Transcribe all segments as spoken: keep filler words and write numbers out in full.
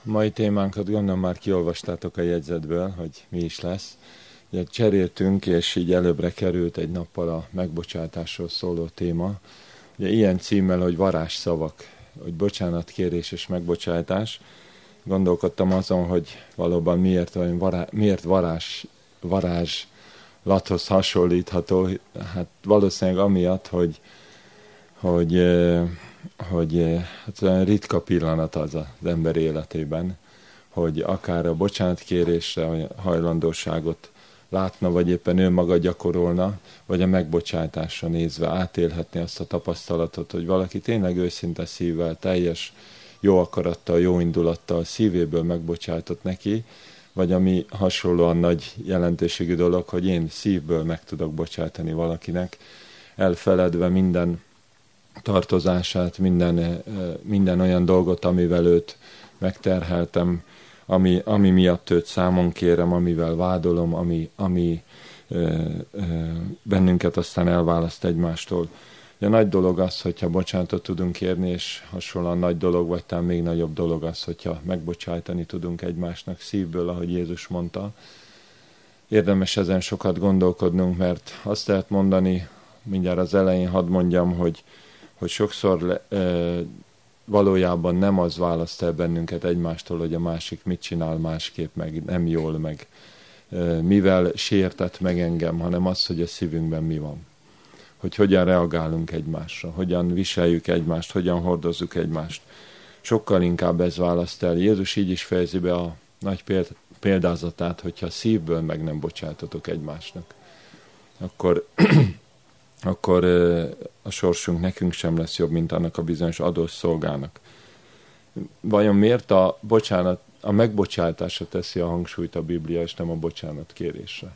mai témánkat gondolom már kiolvastátok a jegyzetből, hogy mi is lesz. Ugye cseréltünk, és így előbbre került egy nappal a megbocsátásról szóló téma. Ugye ilyen címmel, hogy varázsszavak, hogy bocsánatkérés és megbocsátás. Gondolkodtam azon, hogy valóban miért, olyan vará, miért varázs, varázslathoz hasonlítható. Hát valószínűleg amiatt, hogy, hogy, hogy hát olyan ritka pillanat az az ember életében, hogy akár a bocsánatkérésre hajlandóságot látna, vagy éppen ő maga gyakorolna, vagy a megbocsátásra nézve átélhetni azt a tapasztalatot, hogy valaki tényleg őszinte szívvel, teljes jó akarattal, jó indulattal, szívéből megbocsátott neki, vagy ami hasonlóan nagy jelentőségű dolog, hogy én szívből meg tudok bocsátani valakinek, elfeledve minden tartozását, minden, minden olyan dolgot, amivel őt megterheltem, ami, ami miatt őt számon kérem, amivel vádolom, ami, ami ö, ö, bennünket aztán elválaszt egymástól. A nagy dolog az, hogyha bocsánatot tudunk kérni, és hasonlóan nagy dolog, vagy talán még nagyobb dolog az, hogyha megbocsájtani tudunk egymásnak szívből, ahogy Jézus mondta. Érdemes ezen sokat gondolkodnunk, mert azt lehet mondani, mindjárt az elején hadd mondjam, hogy, hogy sokszor le, ö, valójában nem az választ el bennünket egymástól, hogy a másik mit csinál másképp, meg nem jól, meg ö, mivel sértett meg engem, hanem az, hogy a szívünkben mi van. Hogy hogyan reagálunk egymásra, hogyan viseljük egymást, hogyan hordozzuk egymást. Sokkal inkább ez választ el. Jézus így is fejezi be a nagy példázatát, hogyha szívből meg nem bocsátotok egymásnak, akkor, akkor a sorsunk nekünk sem lesz jobb, mint annak a bizonyos adós szolgának. Vajon miért a bocsánat, a megbocsátásra teszi a hangsúlyt a Biblia, és nem a bocsánatkérésre?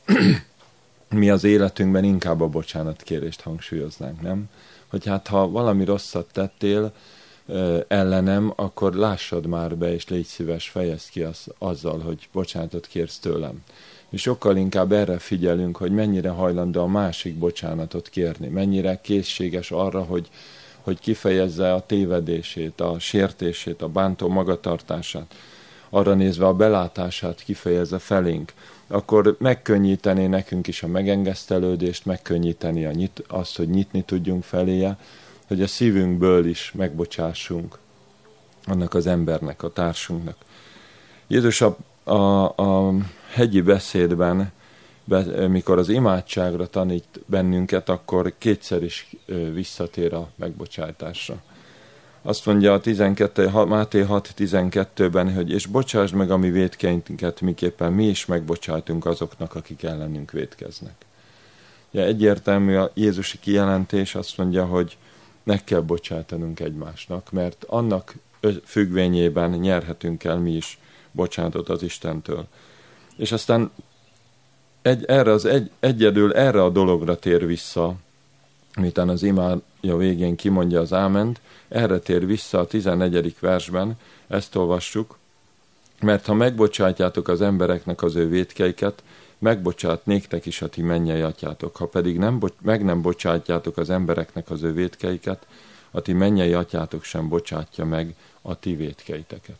Mi az életünkben inkább a bocsánatkérést hangsúlyoznánk, nem? Hogy hát ha valami rosszat tettél ö, ellenem, akkor lássad már be, és légy szíves, fejezd ki az, azzal, hogy bocsánatot kérsz tőlem. Mi sokkal inkább erre figyelünk, hogy mennyire hajlandó a másik bocsánatot kérni, mennyire készséges arra, hogy, hogy kifejezze a tévedését, a sértését, a bántó magatartását, arra nézve a belátását kifejezze felénk, akkor megkönnyítené nekünk is a megengesztelődést, megkönnyíteni a nyit, azt, hogy nyitni tudjunk feléje, hogy a szívünkből is megbocsássunk annak az embernek, a társunknak. Jézus a, a, a hegyi beszédben, be, mikor az imádságra tanít bennünket, akkor kétszer is visszatér a megbocsátásra. Azt mondja a tizenkettő, Máté hat tizenkettőben, hogy és bocsásd meg a mi vétkeinket, miképpen mi is megbocsátunk azoknak, akik ellenünk vétkeznek. Ja, egyértelmű a Jézusi kijelentés, azt mondja, hogy meg kell bocsátanunk egymásnak, mert annak függvényében nyerhetünk el mi is bocsánatot az Istentől. És aztán egy, erre az egy, egyedül erre a dologra tér vissza, miután az imája végén kimondja az áment, erre tér vissza a tizennegyedik versben, ezt olvassuk, mert ha megbocsátjátok az embereknek az ő vétkeiket, megbocsát néktek is a ti mennyei atyátok, ha pedig nem, meg nem bocsátjátok az embereknek az ő vétkeiket, a ti mennyei atyátok sem bocsátja meg a ti vétkeiteket.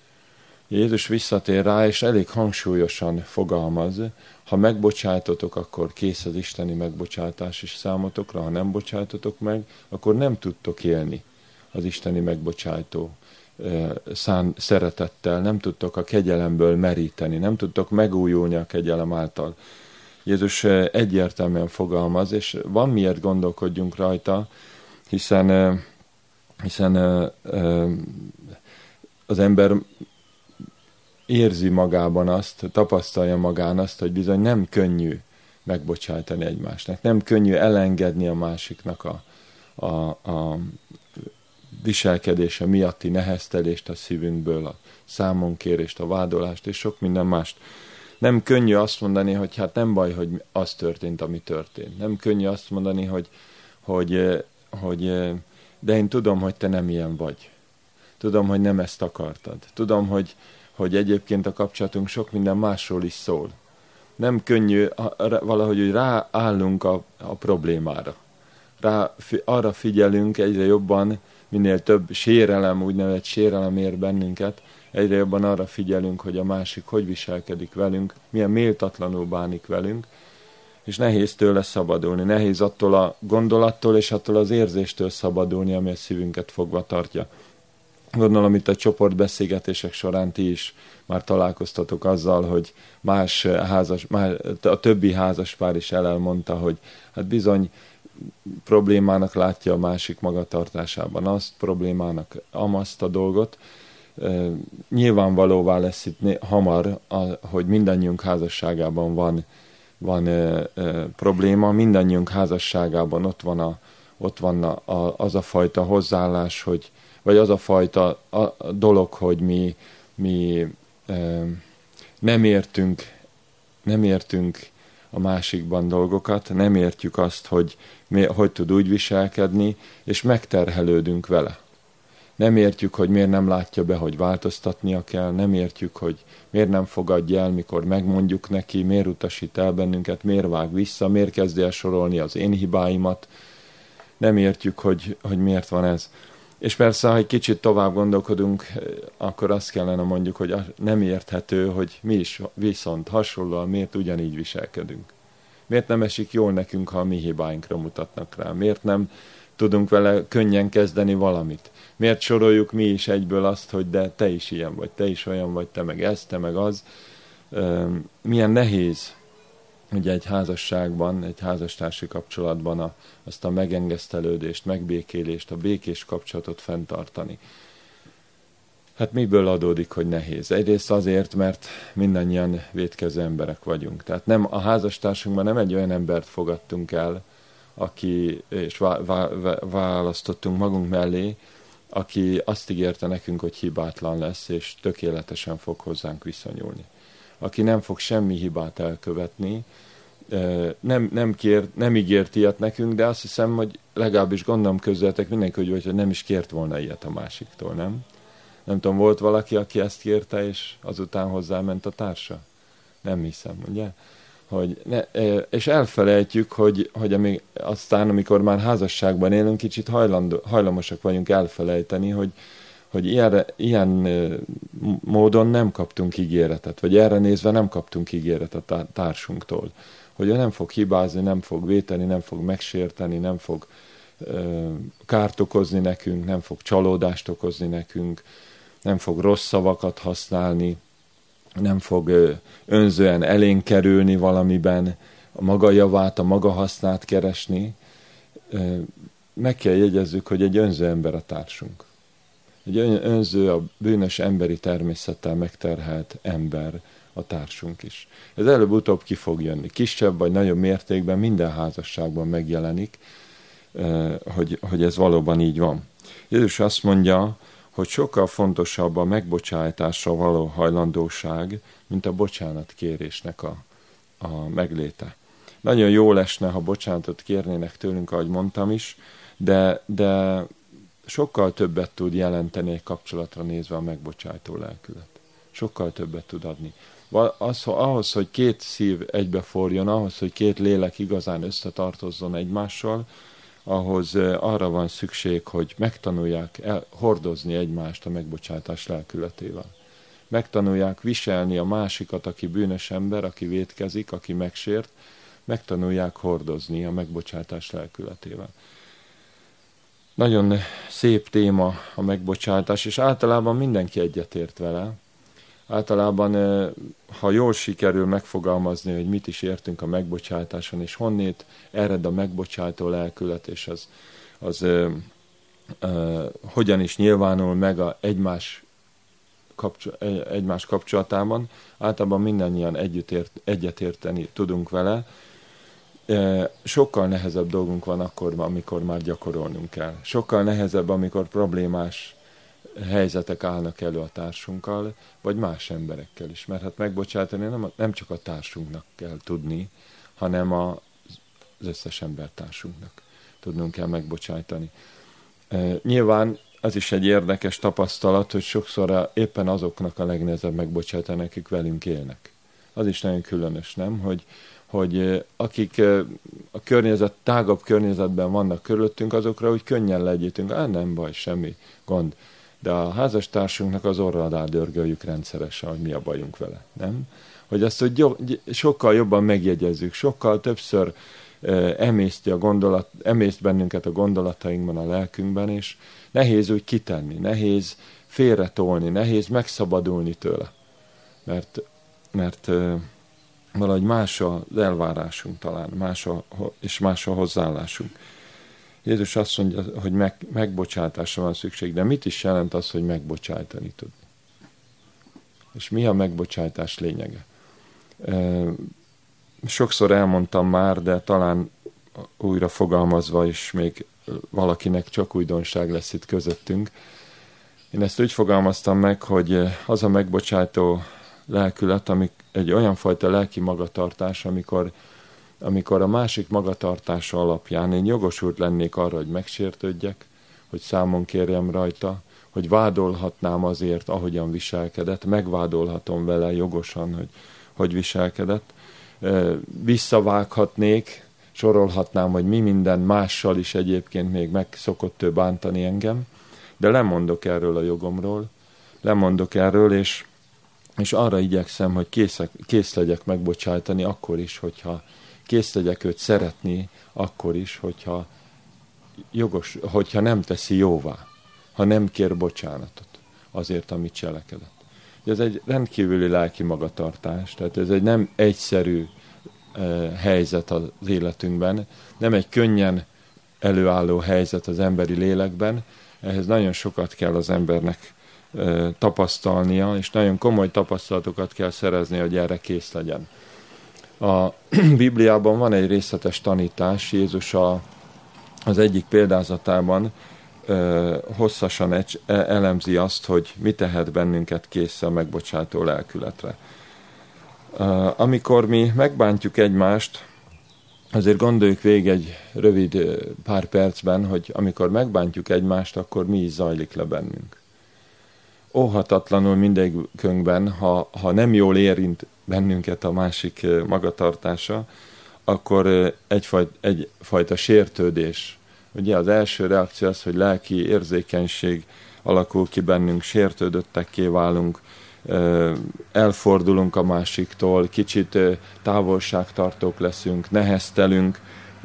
Jézus visszatér rá, és elég hangsúlyosan fogalmaz, ha megbocsátotok, akkor kész az isteni megbocsátás is számotokra, ha nem bocsátotok meg, akkor nem tudtok élni az isteni megbocsátó szán, szeretettel, nem tudtok a kegyelemből meríteni, nem tudtok megújulni a kegyelem által. Jézus egyértelműen fogalmaz, és van miért gondolkodjunk rajta, hiszen, hiszen az ember érzi magában azt, tapasztalja magán azt, hogy bizony nem könnyű megbocsátani egymásnak, nem könnyű elengedni a másiknak a, a, a viselkedése miatti neheztelést a szívünkből, a számonkérést, a vádolást és sok minden mást. Nem könnyű azt mondani, hogy hát nem baj, hogy az történt, ami történt. Nem könnyű azt mondani, hogy, hogy, hogy de én tudom, hogy te nem ilyen vagy. Tudom, hogy nem ezt akartad. Tudom, hogy, hogy egyébként a kapcsolatunk sok minden másról is szól. Nem könnyű valahogy, hogy ráállunk a, a problémára. Rá, arra figyelünk egyre jobban, minél több sérelem, úgynevezett sérelem ér bennünket, egyre jobban arra figyelünk, hogy a másik hogy viselkedik velünk, milyen méltatlanul bánik velünk, és nehéz tőle szabadulni, nehéz attól a gondolattól és attól az érzéstől szabadulni, ami a szívünket fogva tartja. Gondolom, itt a csoportbeszélgetések során ti is már találkoztatok azzal, hogy más házas, más, a többi házaspár is elmondta, hogy hát bizony problémának látja a másik magatartásában azt, problémának amazt a dolgot. E, nyilvánvalóvá lesz itt hamar, a, hogy mindannyiunk házasságában van, van e, e, probléma, mindannyiunk házasságában ott van, a, ott van a, a, az a fajta hozzáállás, hogy, vagy az a fajta a, a dolog, hogy mi, mi e, nem értünk, nem értünk a másikban dolgokat, nem értjük azt, hogy mi, hogy tud úgy viselkedni, és megterhelődünk vele. Nem értjük, hogy miért nem látja be, hogy változtatnia kell, nem értjük, hogy miért nem fogadja el, mikor megmondjuk neki, miért utasít el bennünket, miért vág vissza, miért kezdi el sorolni az én hibáimat. Nem értjük, hogy, hogy miért van ez. És persze, ha egy kicsit tovább gondolkodunk, akkor azt kellene mondjuk, hogy nem érthető, hogy mi is viszont hasonlóan miért ugyanígy viselkedünk. Miért nem esik jól nekünk, ha a mi hibáinkra mutatnak rá? Miért nem tudunk vele könnyen kezdeni valamit? Miért soroljuk mi is egyből azt, hogy de te is ilyen vagy, te is olyan vagy, te meg ez, te meg az? Milyen nehéz ugye egy házasságban, egy házastársi kapcsolatban a, azt a megengesztelődést, megbékélést, a békés kapcsolatot fenntartani. Hát miből adódik, hogy nehéz? Egyrészt azért, mert mindannyian vétkező emberek vagyunk. Tehát nem, a házastársunkban nem egy olyan embert fogadtunk el, aki, és vá, vá, választottunk magunk mellé, aki azt ígérte nekünk, hogy hibátlan lesz, és tökéletesen fog hozzánk viszonyulni. Aki nem fog semmi hibát elkövetni, nem, nem, kér, nem ígért ilyet nekünk, de azt hiszem, hogy legalábbis gondolom közöttek mindenki, hogy nem is kért volna ilyet a másiktól, nem? Nem tudom, volt valaki, aki ezt kérte, és azután hozzáment a társa? Nem hiszem, ugye? Hogy ne, és elfelejtjük, hogy, hogy amíg, aztán, amikor már házasságban élünk, kicsit hajlandó, hajlamosak vagyunk elfelejteni, hogy, hogy ilyen, ilyen módon nem kaptunk ígéretet, vagy erre nézve nem kaptunk ígéretet a társunktól. Hogy ő nem fog hibázni, nem fog véteni, nem fog megsérteni, nem fog ö, kárt okozni nekünk, nem fog csalódást okozni nekünk, nem fog rossz szavakat használni, nem fog ö, önzően elénk kerülni valamiben, a maga javát, a maga hasznát keresni. Ö, meg kell jegyezzük, hogy egy önző ember a társunk. Egy önző, a bűnös emberi természettel megterhelt ember a társunk is. Ez előbb-utóbb ki fog jönni. Kisebb vagy nagyobb mértékben minden házasságban megjelenik, hogy, hogy ez valóban így van. Jézus azt mondja, hogy sokkal fontosabb a megbocsátásra való hajlandóság, mint a bocsánatkérésnek a, a megléte. Nagyon jó lesne, ha bocsánatot kérnének tőlünk, ahogy mondtam is, de, de sokkal többet tud jelenteni egy kapcsolatra nézve a megbocsájtó lelkület. Sokkal többet tud adni. Az, ahhoz, hogy két szív egybeforjon, ahhoz, hogy két lélek igazán összetartozzon egymással, ahhoz arra van szükség, hogy megtanulják el, hordozni egymást a megbocsátás lelkületével. Megtanulják viselni a másikat, aki bűnös ember, aki vétkezik, aki megsért, megtanulják hordozni a megbocsátás lelkületével. Nagyon szép téma a megbocsátás, és általában mindenki egyetért vele. Általában, ha jól sikerül megfogalmazni, hogy mit is értünk a megbocsátáson, és honnét ered a megbocsátó lelkület, és az, az ö, ö, hogyan is nyilvánul meg a egymás, kapcsol, egymás kapcsolatában, általában mindannyian együtt ért, egyetérteni tudunk vele. Sokkal nehezebb dolgunk van akkor, amikor már gyakorolnunk kell. Sokkal nehezebb, amikor problémás helyzetek állnak elő a társunkkal, vagy más emberekkel is. Mert hát megbocsátani nem, nem csak a társunknak kell tudni, hanem az összes embertársunknak tudnunk kell megbocsájtani. E, nyilván az is egy érdekes tapasztalat, hogy sokszor éppen azoknak a legnehezebb megbocsátani, akik velünk élnek. Az is nagyon különös, nem? Hogy, hogy akik a környezet, tágabb környezetben vannak körülöttünk, azokra úgy könnyen legyítünk, á, nem baj, semmi gond. de a házastársunknak az orra alá dörgöljük rendszeresen, hogy mi a bajunk vele, nem? Hogy ezt hogy sokkal jobban megjegyezzük, sokkal többször emészti a gondolat, emészt bennünket a gondolatainkban, a lelkünkben, és nehéz úgy kitenni, nehéz félretolni, nehéz megszabadulni tőle. Mert, mert valahogy más az elvárásunk talán, más a, és más a hozzáállásunk. Jézus azt mondja, hogy meg, megbocsátásra van szükség, de mit is jelent az, hogy megbocsájtani tudni? És mi a megbocsátás lényege? Sokszor elmondtam már, de talán újra fogalmazva is még valakinek csak újdonság lesz itt közöttünk. Én ezt úgy fogalmaztam meg, hogy az a megbocsátó lelkület, amik egy olyan fajta lelki magatartás, amikor, amikor a másik magatartása alapján én jogosult lennék arra, hogy megsértődjek, hogy számon kérjem rajta, hogy vádolhatnám azért, ahogyan viselkedett, megvádolhatom vele jogosan, hogy hogy viselkedett. Visszavághatnék, sorolhatnám, hogy mi minden mással is egyébként még meg szokott ő bántani engem, de lemondok erről a jogomról, lemondok erről, és, és arra igyekszem, hogy kész, kész legyek megbocsájtani akkor is, hogyha kész legyek őt szeretni, akkor is, hogyha, jogos, hogyha nem teszi jóvá, ha nem kér bocsánatot azért, amit cselekedett. Ez egy rendkívüli lelki magatartás, tehát ez egy nem egyszerű uh, helyzet az életünkben, nem egy könnyen előálló helyzet az emberi lélekben, ehhez nagyon sokat kell az embernek uh, tapasztalnia, és nagyon komoly tapasztalatokat kell szerezni, hogy erre kész legyen. A Bibliában van egy részletes tanítás, Jézus a, az egyik példázatában hosszasan egy, elemzi azt, hogy mi tehet bennünket készre a megbocsátó lelkületre. Amikor mi megbántjuk egymást, azért gondoljuk végig egy rövid pár percben, hogy amikor megbántjuk egymást, akkor mi is zajlik le bennünk. Óhatatlanul mindegyikünkben, ha, ha nem jól érint bennünket a másik magatartása, akkor egyfajta, egyfajta sértődés. Ugye az első reakció az, hogy lelki érzékenység alakul ki bennünk, sértődöttekké válunk, elfordulunk a másiktól, kicsit távolságtartók leszünk, neheztelünk,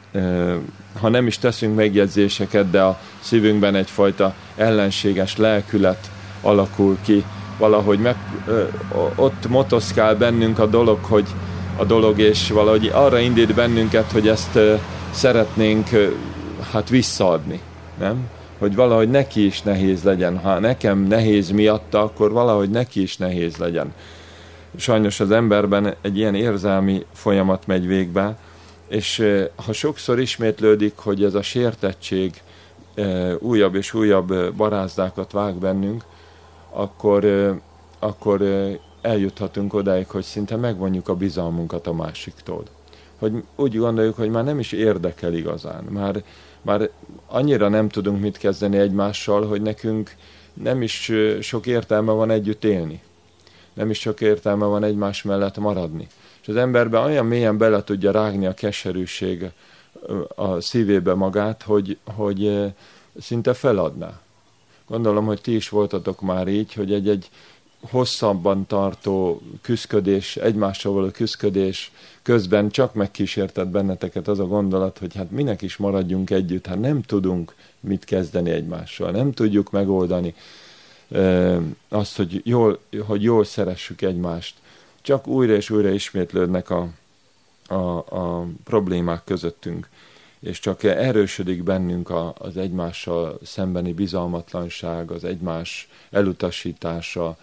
ha nem is teszünk megjegyzéseket, de a szívünkben egyfajta ellenséges lelkület alakul ki, valahogy meg, ott motoszkál bennünk a dolog, hogy a dolog, és valahogy arra indít bennünket, hogy ezt szeretnénk hát visszaadni, nem? Hogy valahogy neki is nehéz legyen. Ha nekem nehéz miatta, akkor valahogy neki is nehéz legyen. Sajnos az emberben egy ilyen érzelmi folyamat megy végbe, és ha sokszor ismétlődik, hogy ez a sértettség újabb és újabb barázdákat vág bennünk, akkor, akkor eljuthatunk odáig, hogy szinte megvonjuk a bizalmunkat a másiktól. Hogy úgy gondoljuk, hogy már nem is érdekel igazán. Már, már annyira nem tudunk mit kezdeni egymással, hogy nekünk nem is sok értelme van együtt élni. Nem is sok értelme van egymás mellett maradni. És az emberben olyan mélyen bele tudja rágni a keserűség a szívébe magát, hogy, hogy szinte feladná. Gondolom, hogy ti is voltatok már így, hogy egy-egy hosszabban tartó küszködés, egymással való küszködés közben csak megkísértett benneteket az a gondolat, hogy hát minek is maradjunk együtt, hát nem tudunk mit kezdeni egymással, nem tudjuk megoldani e, azt, hogy jól, hogy jól szeressük egymást. Csak újra és újra ismétlődnek a, a, a problémák közöttünk, és csak erősödik bennünk a, az egymással szembeni bizalmatlanság, az egymás elutasítása,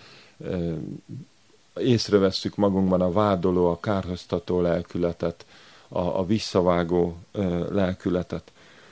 észrevesszük magunkban a vádoló, a kárhoztató lelkületet, a, a visszavágó lelkületet.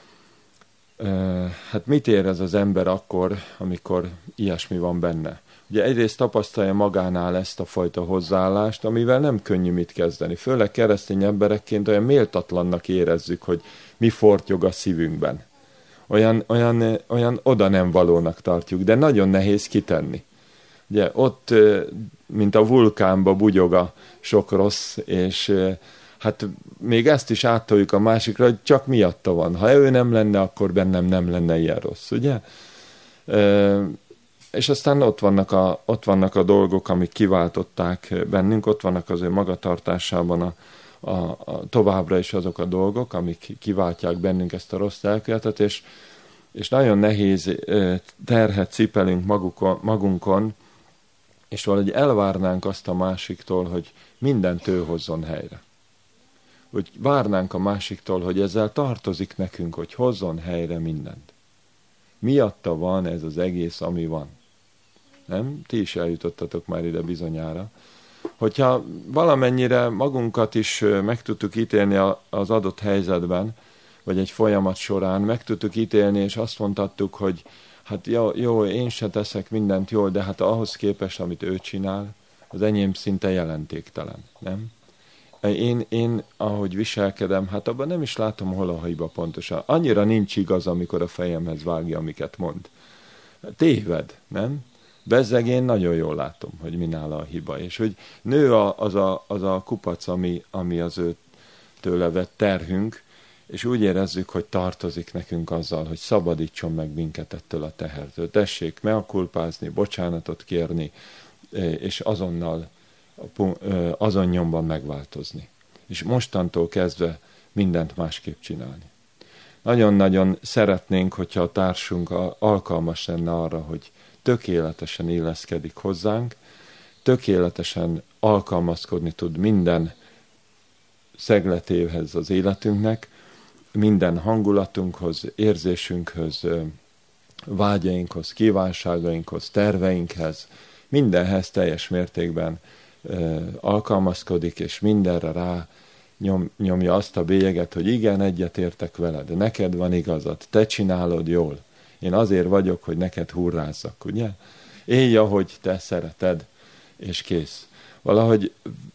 Hát mit érez az ember akkor, amikor ilyesmi van benne? Ugye egyrészt tapasztalja magánál ezt a fajta hozzáállást, amivel nem könnyű mit kezdeni. Főleg keresztény emberekként olyan méltatlannak érezzük, hogy mi fortyog a szívünkben. Olyan, olyan, olyan oda nem valónak tartjuk, de nagyon nehéz kitenni. Ugye ott, mint a vulkánba bugyog a sok rossz, és hát még ezt is áttoljuk a másikra, hogy csak miatta van. Ha ő nem lenne, akkor bennem nem lenne ilyen rossz, ugye? És aztán ott vannak, a, ott vannak a dolgok, amik kiváltották bennünk, ott vannak az ő magatartásában a, a, a, továbbra is azok a dolgok, amik kiváltják bennünk ezt a rossz lelkületet, és, és nagyon nehéz terhet cipelünk magukon, magunkon, és valahogy elvárnánk azt a másiktól, hogy mindent ő hozzon helyre. Hogy várnánk a másiktól, hogy ezzel tartozik nekünk, hogy hozzon helyre mindent. Miatta van ez az egész, ami van. Nem? Ti is eljutottatok már ide bizonyára. Hogyha valamennyire magunkat is meg tudtuk ítélni az adott helyzetben, vagy egy folyamat során, meg tudtuk ítélni, és azt mondhattuk, hogy hát jó, jó, én se teszek mindent jól, de hát ahhoz képest, amit ő csinál, az enyém szinte jelentéktelen, nem? Én, én, ahogy viselkedem, hát abban nem is látom, hol a hiba pontosan. Annyira nincs igaz, amikor a fejemhez vágja, amiket mond. Téved, nem? Bezzeg én nagyon jól látom, hogy mi nála a hiba. És hogy nő a, az, a, az a kupac, ami, ami az ő tőle vett terhünk, és úgy érezzük, hogy tartozik nekünk azzal, hogy szabadítson meg minket ettől a tehertől. Tessék meakulpázni, bocsánatot kérni, és azonnal azon nyomban megváltozni. És mostantól kezdve mindent másképp csinálni. Nagyon-nagyon szeretnénk, hogyha a társunk alkalmas lenne arra, hogy tökéletesen illeszkedik hozzánk, tökéletesen alkalmazkodni tud minden szegletéhez az életünknek, minden hangulatunkhoz, érzésünkhöz, vágyainkhoz, kívánságainkhoz, terveinkhez, mindenhez teljes mértékben alkalmazkodik, és mindenre rá nyom, nyomja azt a bélyeget, hogy igen, egyetértek veled, neked van igazad, te csinálod jól. Én azért vagyok, hogy neked hurrázzak, ugye? Élj, ahogy te szereted, és kész. Valahogy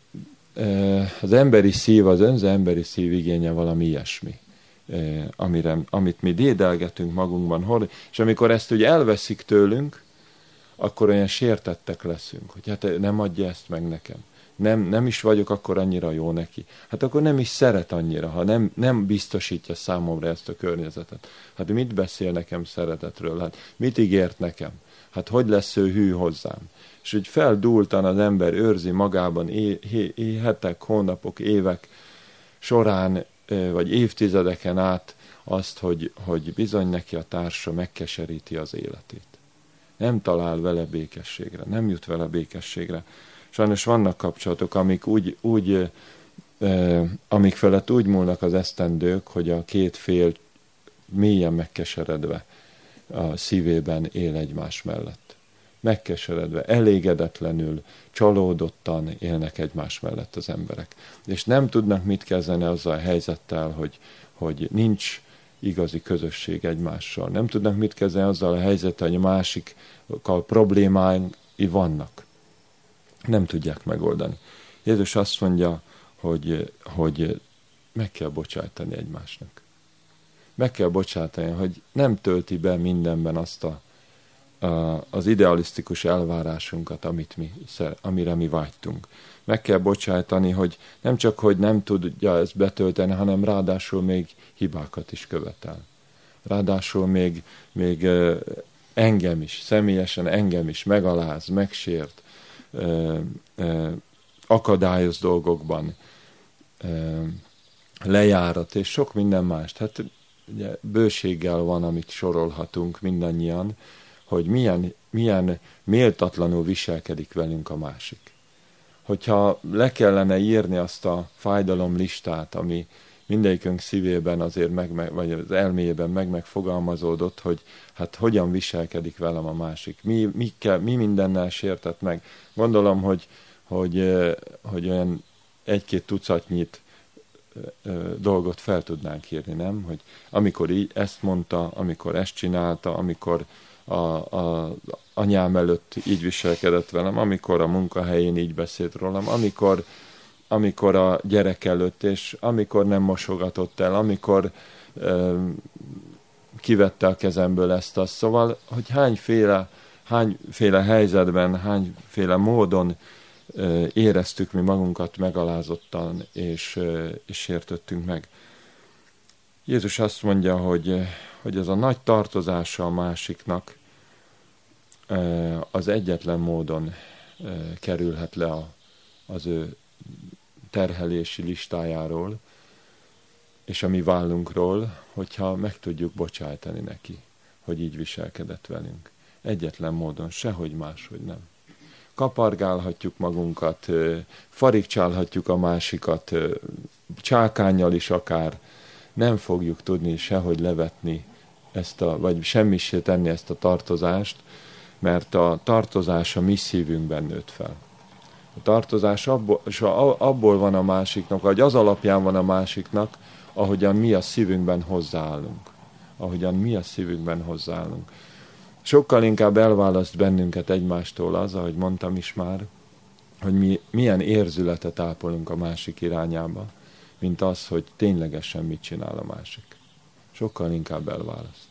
az emberi szív, az önző emberi szív igénye valami ilyesmi, amire, amit mi dédelgetünk magunkban, és amikor ezt ugye elveszik tőlünk, akkor olyan sértettek leszünk, hogy hát nem adja ezt meg nekem. Nem, nem is vagyok akkor annyira jó neki. Hát akkor nem is szeret annyira, ha nem, nem biztosítja számomra ezt a környezetet. Hát mit beszél nekem szeretetről? Hát mit ígért nekem? Hát hogy lesz ő hű hozzám? És úgy feldúltan az ember őrzi magában é, é, é, hetek, hónapok, évek során, vagy évtizedeken át azt, hogy, hogy bizony neki a társa megkeseríti az életét. Nem talál vele békességre, nem jut vele békességre. Sajnos vannak kapcsolatok, amik úgy, úgy eh, amik felett úgy múlnak az esztendők, hogy a két fél mélyen megkeseredve a szívében él egymás mellett. Megkeseredve, elégedetlenül, csalódottan élnek egymás mellett az emberek. És nem tudnak mit kezdeni azzal a helyzettel, hogy, hogy nincs igazi közösség egymással. Nem tudnak mit kezdeni azzal a helyzettel, hogy a másikkal problémái vannak. Nem tudják megoldani. Jézus azt mondja, hogy, hogy meg kell bocsájtani egymásnak. Meg kell bocsátani, hogy nem tölti be mindenben azt a, a, az idealisztikus elvárásunkat, amit mi, amire mi vágytunk. Meg kell bocsájtani, hogy nem csak, hogy nem tudja ezt betölteni, hanem ráadásul még hibákat is követel. Ráadásul még, még engem is, személyesen engem is megaláz, megsért, akadályoz dolgokban, lejárat, és sok minden más. Hát ugye bőséggel van, amit sorolhatunk mindannyian, hogy milyen, milyen méltatlanul viselkedik velünk a másik. Hogyha le kellene írni azt a fájdalomlistát, ami mindegyikünk szívében azért meg, meg, vagy az elméjében meg megfogalmazódott, hogy hát hogyan viselkedik velem a másik, mi, mi, kell, mi mindennel sértett meg. Gondolom, hogy, hogy, hogy olyan egy-két tucatnyit dolgot fel tudnánk írni, nem? Hogy amikor így ezt mondta, amikor ezt csinálta, amikor a, a anyám előtt így viselkedett velem, amikor a munkahelyén így beszélt rólam, amikor, amikor a gyerek előtt, és amikor nem mosogatott el, amikor ö, kivette a kezemből ezt azt. Szóval, hogy hányféle, hányféle helyzetben, hányféle módon ö, éreztük mi magunkat megalázottan, és, ö, és sértöttünk meg. Jézus azt mondja, hogy, hogy ez a nagy tartozása a másiknak, az egyetlen módon kerülhet le a, az ő terhelési listájáról, és a mi vállunkról, hogyha meg tudjuk bocsájtani neki, hogy így viselkedett velünk. Egyetlen módon, sehogy máshogy nem. Kapargálhatjuk magunkat, farigcsálhatjuk a másikat, csákánnyal is akár, nem fogjuk tudni sehogy levetni ezt a, vagy semmisé tenni ezt a tartozást, mert a tartozás a mi szívünkben nőtt fel. A tartozás abból, abból van a másiknak, vagy az alapján van a másiknak, ahogyan mi a szívünkben hozzáállunk. Ahogyan mi a szívünkben hozzáállunk. Sokkal inkább elválaszt bennünket egymástól az, ahogy mondtam is már, hogy mi milyen érzületet ápolunk a másik irányába, mint az, hogy ténylegesen mit csinál a másik. Sokkal inkább elválaszt.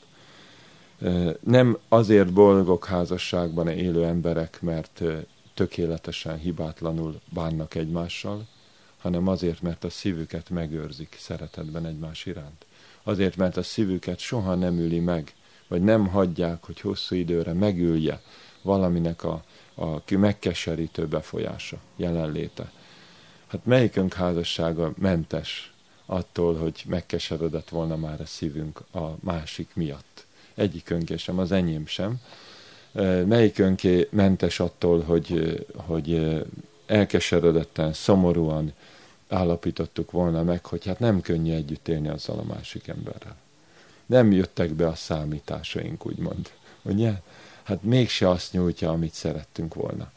Nem azért boldogok házasságban élő emberek, mert tökéletesen, hibátlanul bánnak egymással, hanem azért, mert a szívüket megőrzik szeretetben egymás iránt. Azért, mert a szívüket soha nem üli meg, vagy nem hagyják, hogy hosszú időre megülje valaminek a, a megkeserítő befolyása, jelenléte. Hát melyikünk házassága mentes attól, hogy megkeseredett volna már a szívünk a másik miatt? Egyikönké sem, az enyém sem. Melyikönké mentes attól, hogy, hogy elkeseredetten, szomorúan állapítottuk volna meg, hogy hát nem könnyű együtt élni azzal a másik emberrel. Nem jöttek be a számításaink, úgymond. Ugye? Hát mégse azt nyújtja, amit szerettünk volna.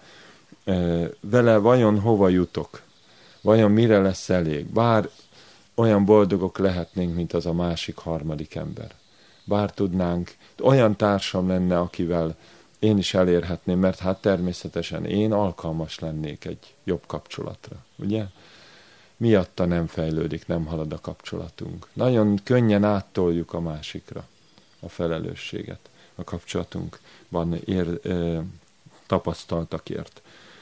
Vele vajon hova jutok? Vajon mire lesz elég? Bár olyan boldogok lehetnénk, mint az a másik harmadik ember. Bár tudnánk, olyan társam lenne, akivel én is elérhetném, mert hát természetesen én alkalmas lennék egy jobb kapcsolatra. Ugye? Miatta nem fejlődik, nem halad a kapcsolatunk. Nagyon könnyen áttoljuk a másikra a felelősséget a kapcsolatunkban ér, e, tapasztaltakért.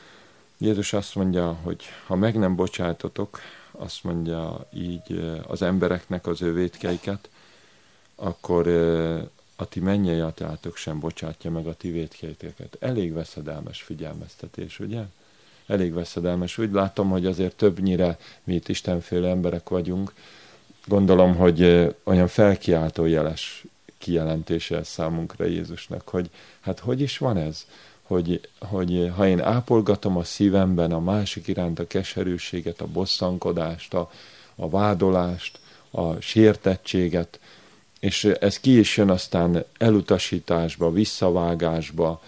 Jézus azt mondja, hogy ha meg nem bocsátotok, azt mondja így az embereknek az ő vétkeiket, akkor e, a ti mennyei atyátok sem bocsátja meg a ti vétkeiteket. Elég veszedelmes figyelmeztetés, ugye? Elég veszedelmes. Úgy látom, hogy azért többnyire mi itt istenfélő emberek vagyunk. Gondolom, hogy olyan felkiáltó jeles kijelentése ez számunkra Jézusnak, hogy hát hogy is van ez? Hogy, hogy ha én ápolgatom a szívemben a másik iránt a keserűséget, a bosszankodást, a, a vádolást, a sértettséget, és ez ki is jön aztán elutasításba, visszavágásba,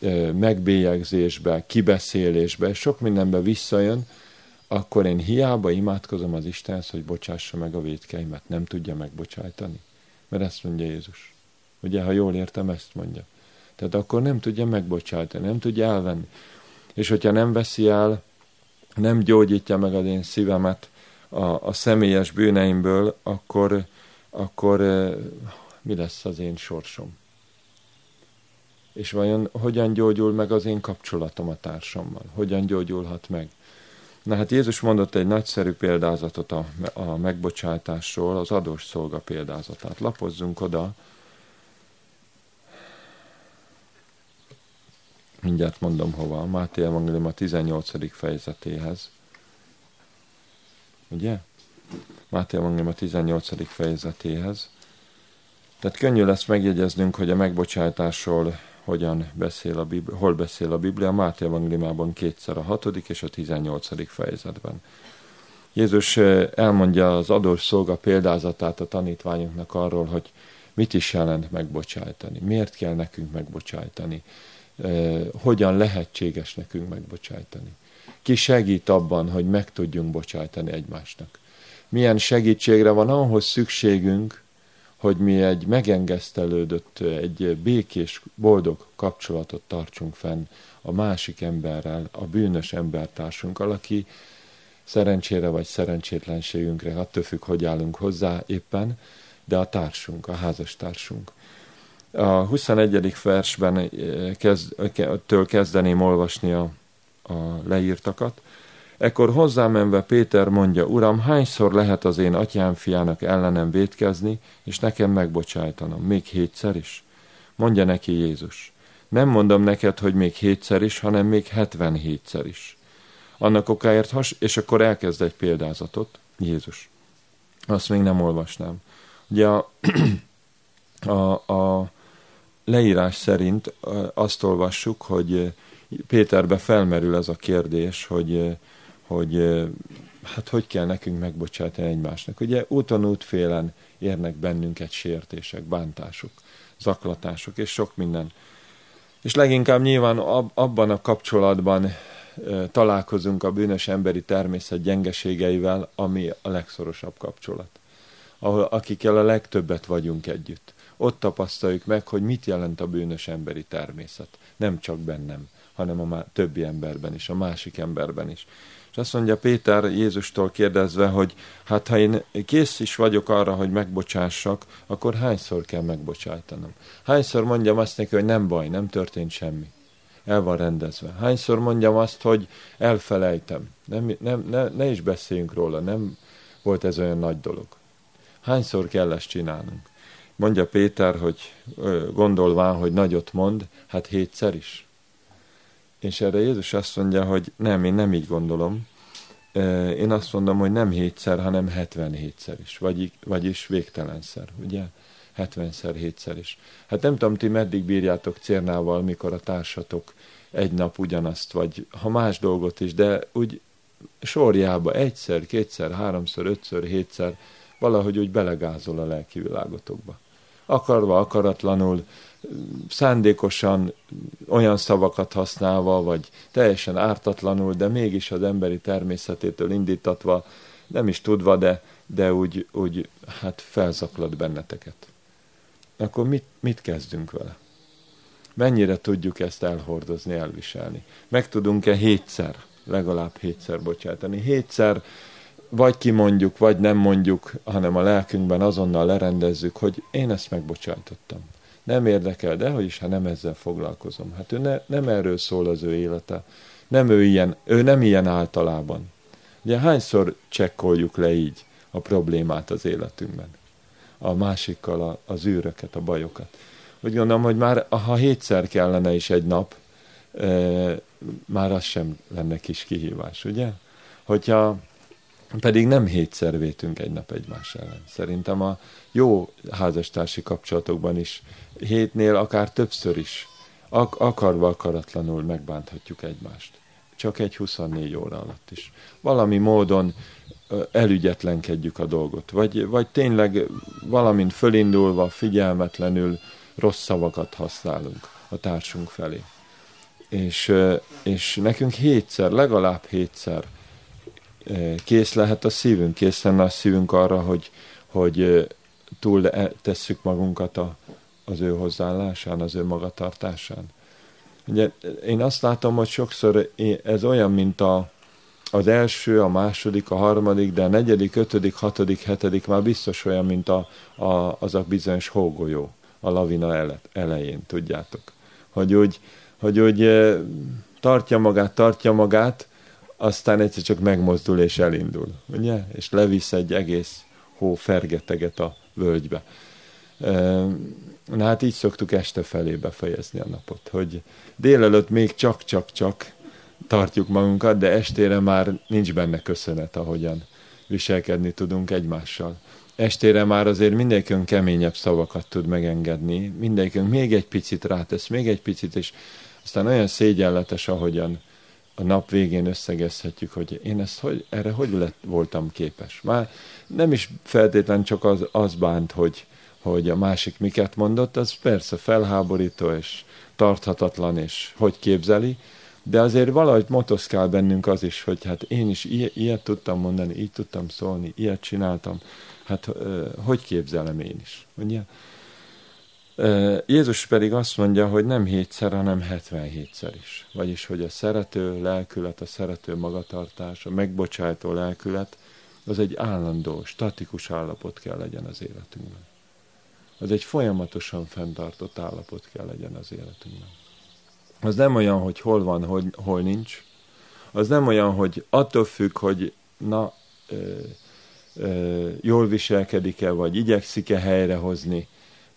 megbélyegzésbe, kibeszélésbe, sok mindenbe visszajön, akkor én hiába imádkozom az Istenhez, hogy bocsássa meg a vétkeimet, nem tudja megbocsájtani. Mert ezt mondja Jézus. Ugye, ha jól értem, ezt mondja. Tehát akkor nem tudja megbocsájtani, nem tudja elvenni. És hogyha nem veszi el, nem gyógyítja meg az én szívemet a, a személyes bűneimből, akkor, akkor mi lesz az én sorsom? És vajon hogyan gyógyul meg az én kapcsolatom a társammal? Hogyan gyógyulhat meg? Na hát Jézus mondott egy nagyszerű példázatot a, a megbocsátásról, az adós szolga példázatát. Lapozzunk oda. Mindjárt mondom hova. Máté Evangélium a tizennyolcadik fejezetéhez. Ugye? Máté Evangélium a tizennyolcadik fejezetéhez. Tehát könnyű lesz megjegyeznünk, hogy a megbocsátásról hogyan beszél a Biblia, hol beszél a Biblia, Máté Evangéliumában kétszer a hatodik és a tizennyolcadik fejezetben. Jézus elmondja az adós szolga példázatát a tanítványoknak arról, hogy mit is jelent megbocsájtani, miért kell nekünk megbocsájtani, hogyan lehetséges nekünk megbocsájtani. Ki segít abban, hogy meg tudjunk bocsájtani egymásnak. Milyen segítségre van ahhoz szükségünk, hogy mi egy megengesztelődött, egy békés, boldog kapcsolatot tartsunk fenn a másik emberrel, a bűnös embertársunkkal, aki szerencsére vagy szerencsétlenségünkre, attól függ, hogy állunk hozzá éppen, de a társunk, a házastársunk. A huszonegyedik versben kezd, től kezdeném olvasni a, a leírtakat. Ekkor hozzámenve Péter mondja, Uram, hányszor lehet az én atyám fiának ellenem vétkezni, és nekem megbocsájtanom? Még hétszer is? Mondja neki Jézus, Nem mondom neked, hogy még hétszer is, hanem még hetvenhétszer is. Annak okáért, has, és akkor elkezd egy példázatot, Jézus. Azt még nem olvasnám. Ugye a, a, a leírás szerint azt olvassuk, hogy Péterbe felmerül ez a kérdés, hogy, hogy hát hogy kell nekünk megbocsátani egymásnak. Ugye úton útfélen érnek bennünket sértések, bántások, zaklatások és sok minden. És leginkább nyilván abban a kapcsolatban találkozunk a bűnös emberi természet gyengeségeivel, ami a legszorosabb kapcsolat. Ahol, akikkel a legtöbbet vagyunk együtt. Ott tapasztaljuk meg, hogy mit jelent a bűnös emberi természet. Nem csak bennem, hanem a többi emberben is, a másik emberben is. És azt mondja Péter Jézustól kérdezve, hogy hát ha én kész is vagyok arra, hogy megbocsássak, akkor hányszor kell megbocsájtanom? Hányszor mondjam azt neki, hogy nem baj, nem történt semmi. El van rendezve. Hányszor mondjam azt, hogy elfelejtem. Nem, nem, ne, ne is beszéljünk róla, nem volt ez olyan nagy dolog. Hányszor kell ezt csinálnunk? Mondja Péter, hogy gondolván, hogy nagyot mond, hát hétszer is. És erre Jézus azt mondja, hogy nem, én nem így gondolom. Én azt mondom, hogy nem hétszer, hanem hetvenhétszer is. Vagy, vagyis végtelenszer, ugye? hetvenszer, hétszer is. Hát nem tudom, ti meddig bírjátok cérnával, mikor a társatok egy nap ugyanazt, vagy ha más dolgot is, de úgy sorjába egyszer, kétszer, háromszor, ötször, hétszer valahogy úgy belegázol a lelki világotokba. Akarva, akaratlanul, szándékosan olyan szavakat használva, vagy teljesen ártatlanul, de mégis az emberi természetétől indítatva, nem is tudva, de, de úgy, úgy hát felzaklat benneteket. Akkor mit, mit kezdünk vele? Mennyire tudjuk ezt elhordozni, elviselni? Meg tudunk-e hétszer, legalább hétszer bocsátani? Hétszer vagy kimondjuk, vagy nem mondjuk, hanem a lelkünkben azonnal lerendezzük, hogy én ezt megbocsájtottam. Nem érdekel, de hogy is, ha nem ezzel foglalkozom. Hát ő ne, nem erről szól az ő élete. Nem ő ilyen, ő nem ilyen általában. Ugye hányszor csekkoljuk le így a problémát az életünkben? A másikkal a, az űröket, a bajokat. Úgy gondolom, hogy már ha hétszer kellene is egy nap, e, már az sem lenne kis kihívás, ugye? Hogyha pedig nem hétszer vétünk egy nap egymás ellen. Szerintem a jó házastársi kapcsolatokban is hétnél akár többször is ak- akarva akaratlanul megbánthatjuk egymást. Csak egy huszonnégy óra alatt is. Valami módon elügyetlenkedjük a dolgot. Vagy, vagy tényleg valamint fölindulva, figyelmetlenül rossz szavakat használunk a társunk felé. És, és nekünk hétszer, legalább hétszer kész lehet a szívünk, kész lenne a szívünk arra, hogy, hogy túl tesszük magunkat a, az ő hozzáállásán, az ő magatartásán. Ugye, én azt látom, hogy sokszor ez olyan, mint a, az első, a második, a harmadik, de a negyedik, ötödik, hatodik, hetedik már biztos olyan, mint a, a, az a bizonyos hógolyó a lavina elején, tudjátok. Hogy úgy, hogy úgy tartja magát, tartja magát, aztán egyszer csak megmozdul és elindul, ugye? És levisz egy egész hó fergeteget a völgybe. Na hát így szoktuk este felé befejezni a napot, hogy délelőtt még csak-csak-csak tartjuk magunkat, de estére már nincs benne köszönet, ahogyan viselkedni tudunk egymással. Estére már azért mindenkünk keményebb szavakat tud megengedni, mindenkünk még egy picit rátesz, még egy picit, és aztán olyan szégyenletes, ahogyan a nap végén összegezhetjük, hogy én ezt hogy, erre hogy lett, voltam képes. Már nem is feltétlen csak az, az bánt, hogy, hogy a másik miket mondott, az persze felháborító és tarthatatlan, és hogy képzeli, de azért valahogy motoszkál bennünk az is, hogy hát én is ilyet, ilyet tudtam mondani, így tudtam szólni, ilyet csináltam, hát hogy képzelem én is, ugye? Jézus pedig azt mondja, hogy nem hétszer, hanem hetvenhétszer is. Vagyis, hogy a szerető lelkület, a szerető magatartás, a megbocsájtó lelkület, az egy állandó, statikus állapot kell legyen az életünkben. Az egy folyamatosan fenntartott állapot kell legyen az életünkben. Az nem olyan, hogy hol van, hogy, hol nincs. Az nem olyan, hogy attól függ, hogy na, ö, ö, jól viselkedik-e, vagy igyekszik-e helyrehozni,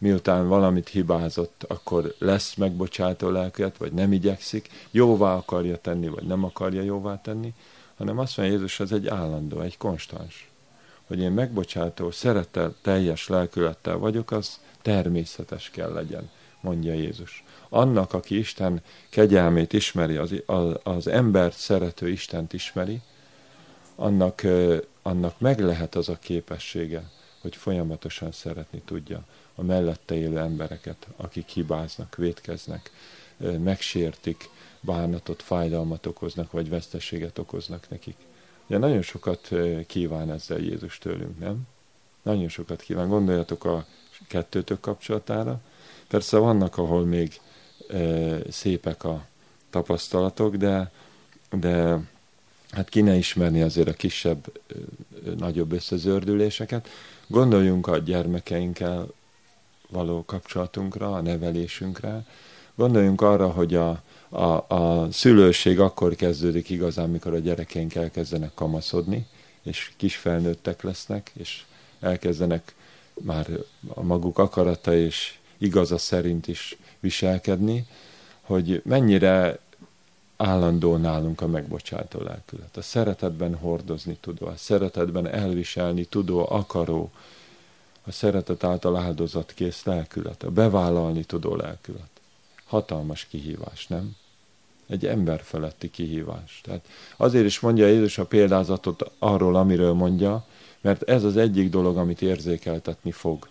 miután valamit hibázott, akkor lesz megbocsátó lelkület, vagy nem igyekszik, jóvá akarja tenni, vagy nem akarja jóvá tenni, hanem azt mondja Jézus, ez egy állandó, egy konstans. Hogy én megbocsátó, szeretettel, teljes lelkülettel vagyok, az természetes kell legyen, mondja Jézus. Annak, aki Isten kegyelmét ismeri, az, az, az embert szerető Istent ismeri, annak, annak meg lehet az a képessége, hogy folyamatosan szeretni tudja a mellette élő embereket, akik hibáznak, vétkeznek, megsértik, bánatot, fájdalmat okoznak, vagy veszteséget okoznak nekik. Ugye nagyon sokat kíván ezzel Jézus tőlünk, nem? Nagyon sokat kíván. Gondoljatok a kettőtök kapcsolatára. Persze vannak, ahol még e, szépek a tapasztalatok, de, de hát ki ne ismerni azért a kisebb, e, nagyobb összezördüléseket. Gondoljunk a gyermekeinkkel való kapcsolatunkra, a nevelésünkre. Gondoljunk arra, hogy a, a, a szülőség akkor kezdődik igazán, mikor a gyerekeink elkezdenek kamaszodni, és kisfelnőttek lesznek, és elkezdenek már a maguk akarata és igaza szerint is viselkedni, hogy mennyire állandó nálunk a megbocsátó lelkület. A szeretetben hordozni tudó, a szeretetben elviselni tudó, akaró, a szeretet által áldozatkész lelkület, a bevállalni tudó lelkület. Hatalmas kihívás, nem? Egy emberfeletti kihívás. Tehát azért is mondja Jézus a példázatot arról, amiről mondja, mert ez az egyik dolog, amit érzékeltetni fog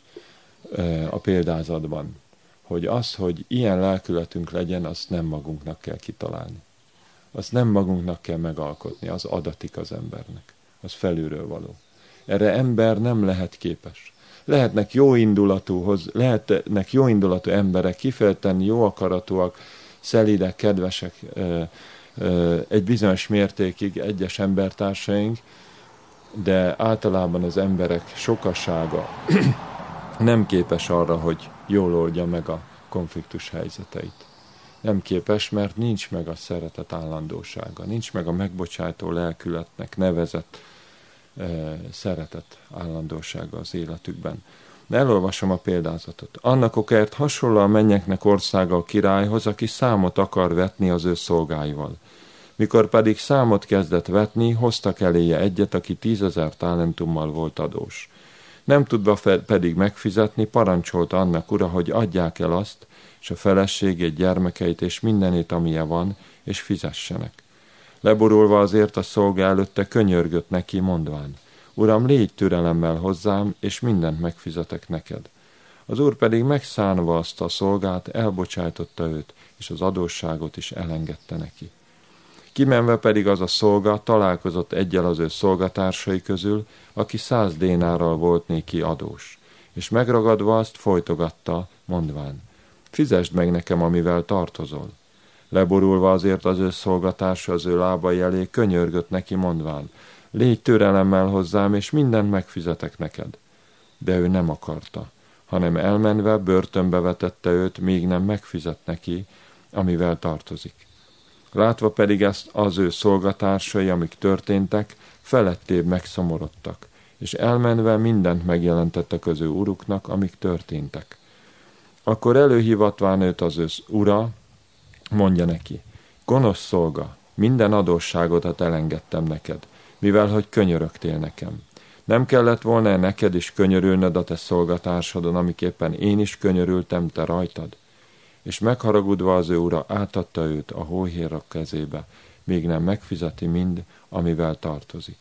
a példázatban. Hogy az, hogy ilyen lelkületünk legyen, azt nem magunknak kell kitalálni. Azt nem magunknak kell megalkotni, az adatik az embernek. Az felülről való. Erre ember nem lehet képes. Lehetnek jó indulatúhoz, lehetnek jó indulatú emberek, kifejezetten jó akaratúak, szelídek, kedvesek egy bizonyos mértékig egyes embertársaink, de általában az emberek sokassága nem képes arra, hogy jól oldja meg a konfliktus helyzeteit. Nem képes, mert nincs meg a szeretet állandósága, nincs meg a megbocsátó lelkületnek nevezett e, szeretet állandósága az életükben. De elolvasom a példázatot. Annak okáért hasonló a mennyeknek országa a királyhoz, aki számot akar vetni az ő szolgáival. Mikor pedig számot kezdett vetni, hoztak eléje egyet, aki tízezer talentummal volt adós. Nem tudva pedig megfizetni, parancsolta annak ura, hogy adják el azt, és a feleségét, gyermekeit, és mindenét, amilyen van, és fizessenek. Leborulva azért a szolga előtte könyörgött neki, mondván, Uram, légy türelemmel hozzám, és mindent megfizetek neked. Az úr pedig megszánva azt a szolgát, elbocsájtotta őt, és az adósságot is elengedte neki. Kimenve pedig az a szolga találkozott egyel az ő szolgatársai közül, aki száz dénárral volt néki adós, és megragadva azt folytogatta, mondván, fizesd meg nekem, amivel tartozol. Leborulva azért az ő szolgatársa az ő lábai elé könyörgött neki, mondván, légy türelemmel hozzám, és mindent megfizetek neked. De ő nem akarta, hanem elmenve börtönbe vetette őt, míg nem megfizet neki, amivel tartozik. Látva pedig ezt az ő szolgatársai, amik történtek, felettébb megszomorodtak, és elmenve mindent megjelentettek az ő uruknak, amik történtek. Akkor előhívatván őt az ő ura, mondja neki, gonosz szolga, minden adósságodat elengedtem neked, mivel hogy könyörögtél nekem. Nem kellett volna neked is könyörülnöd a te szolgatársadon, amiképpen én is könyörültem te rajtad? És megharagudva az ő ura átadta őt a hóhérak kezébe, míg nem megfizeti mind, amivel tartozik.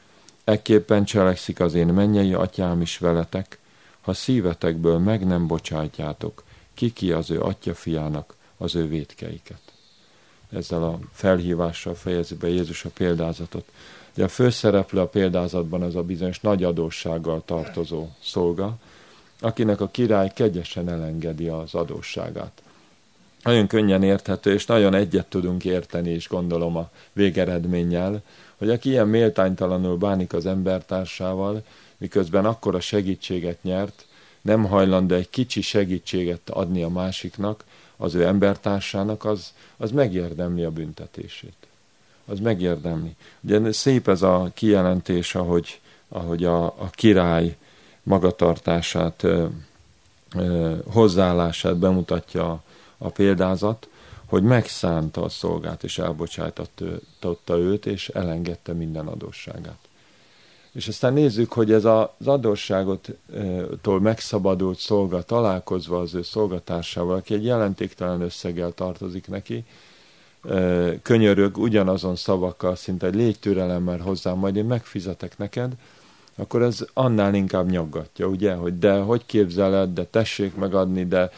Ekképpen cselekszik az én mennyei atyám is veletek, ha szívetekből meg nem bocsátjátok, ki-ki az ő atyafiának az ő vétkeiket. Ezzel a felhívással fejezi be Jézus a példázatot. De a főszereplő a példázatban az a bizonyos nagy adóssággal tartozó szolga, akinek a király kegyesen elengedi az adósságát. Nagyon könnyen érthető, és nagyon egyet tudunk érteni is, gondolom, a végeredménnyel, hogy aki ilyen méltánytalanul bánik az embertársával, miközben akkora segítséget nyert, nem hajlandó egy kicsi segítséget adni a másiknak, az ő embertársának, az, az megérdemli a büntetését. Az megérdemli. Ugye szép ez a kijelentés, ahogy, ahogy a, a király magatartását hozzáállását bemutatja a, a példázat, hogy megszánta a szolgát, és elbocsájtotta őt, és elengedte minden adósságát. És aztán nézzük, hogy ez az adósságottól megszabadult szolga találkozva az ő szolgatársával, aki egy jelentéktelen összeggel tartozik neki, könyörög ugyanazon szavakkal, szinte egy légy türelemmel hozzám, majd én megfizetek neked, akkor ez annál inkább nyaggatja, ugye, hogy de hogy képzeled, de tessék megadni, de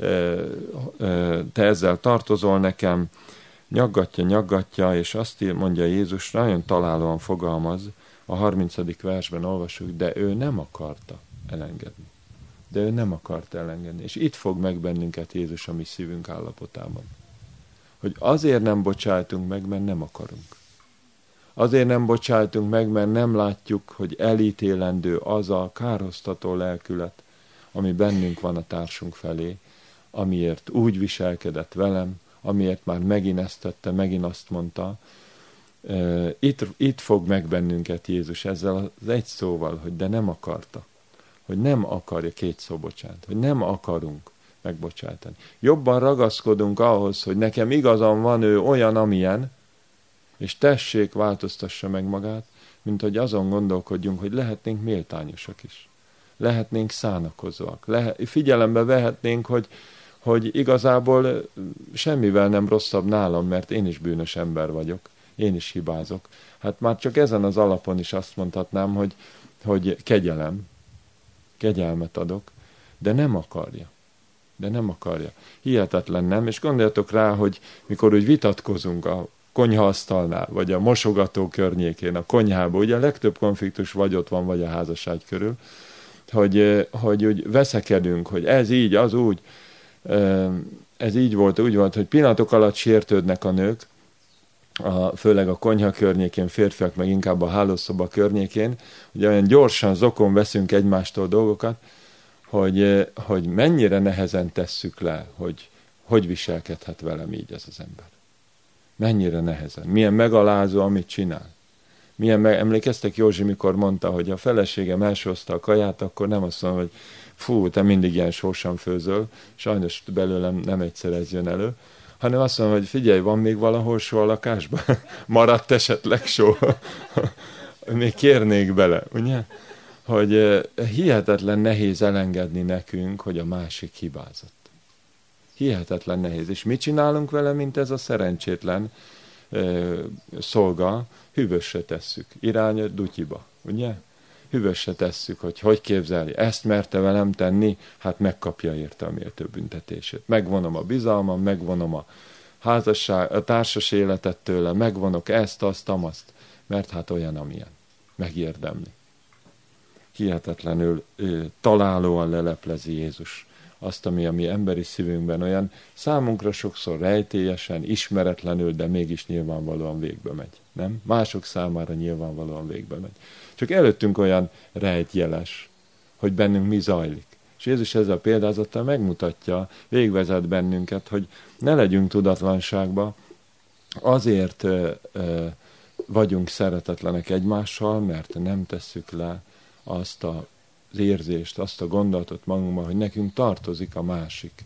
te ezzel tartozol nekem, nyaggatja, nyaggatja, és azt mondja Jézus, nagyon találóan fogalmaz, a harmincadik versben olvasjuk, de ő nem akarta elengedni. De ő nem akarta elengedni. És itt fog meg bennünket Jézus a mi szívünk állapotában. Hogy azért nem bocsájtunk meg, mert nem akarunk. Azért nem bocsájtunk meg, mert nem látjuk, hogy elítélendő az a kárhoztató lelkület, ami bennünk van a társunk felé, amiért úgy viselkedett velem, amiért már megint ezt tette, megint azt mondta. Itt, itt fog meg bennünket Jézus ezzel az egy szóval, hogy de nem akarta. Hogy nem akarja, két szó bocsánat, hogy nem akarunk megbocsájtani. Jobban ragaszkodunk ahhoz, hogy nekem igazam van, ő olyan, amilyen, és tessék, változtassa meg magát, mint hogy azon gondolkodjunk, hogy lehetnénk méltányosak is. Lehetnénk szánakozóak. Lehet, figyelembe vehetnénk, hogy, hogy igazából semmivel nem rosszabb nálam, mert én is bűnös ember vagyok. Én is hibázok. Hát már csak ezen az alapon is azt mondhatnám, hogy, hogy kegyelem, kegyelmet adok, de nem akarja. De nem akarja. Hihetetlen nem, és gondoljatok rá, hogy mikor úgy vitatkozunk a konyhaasztalnál, vagy a mosogató környékén, a konyhában, ugye a legtöbb konfliktus vagy ott van, vagy a házasság körül, hogy, hogy úgy veszekedünk, hogy ez így, az úgy, ez így volt, úgy volt, hogy pillanatok alatt sértődnek a nők, a, főleg a konyha környékén, férfiak meg inkább a hálószoba környékén, ugye olyan gyorsan, zokon veszünk egymástól dolgokat, hogy, hogy mennyire nehezen tesszük le, hogy hogy viselkedhet velem így ez az ember. Mennyire nehezen. Milyen megalázó, amit csinál. Milyen me- Emlékeztek Józsi, mikor mondta, hogy a feleségem elsózta a kaját, akkor nem azt mondom, hogy fú, te mindig ilyen sósan főzöl, sajnos belőlem nem egyszer ez jön elő, hanem azt mondom, hogy figyelj, van még valahol só a lakásban? Maradt esetleg só? Még kérnék bele, ugye? Hogy hihetetlen nehéz elengedni nekünk, hogy a másik hibázott. Hihetetlen nehéz. És mit csinálunk vele, mint ez a szerencsétlen ö, szolga? Hűvösre tesszük. Irány a dutyiba, ugye? Hűvösre tesszük, hogy hogy képzelje. Ezt merte velem tenni? Hát megkapja érte a méltó büntetését. Megvonom a bizalmam, megvonom a házasság, a társas életet tőle, megvonok ezt, azt, amazt, mert hát olyan, amilyen. Megérdemli. Hihetetlenül ö, találóan leleplezi Jézus azt, ami a mi emberi szívünkben olyan számunkra sokszor rejtélyesen, ismeretlenül, de mégis nyilvánvalóan végbe megy. Nem? Mások számára nyilvánvalóan végbe megy. Csak előttünk olyan rejtjeles, hogy bennünk mi zajlik. És Jézus ezzel a példázattal megmutatja, végvezet bennünket, hogy ne legyünk tudatlanságba, azért ö, ö, vagyunk szeretetlenek egymással, mert nem tesszük le azt a az érzést, azt a gondolatot magunkban, hogy nekünk tartozik a másik.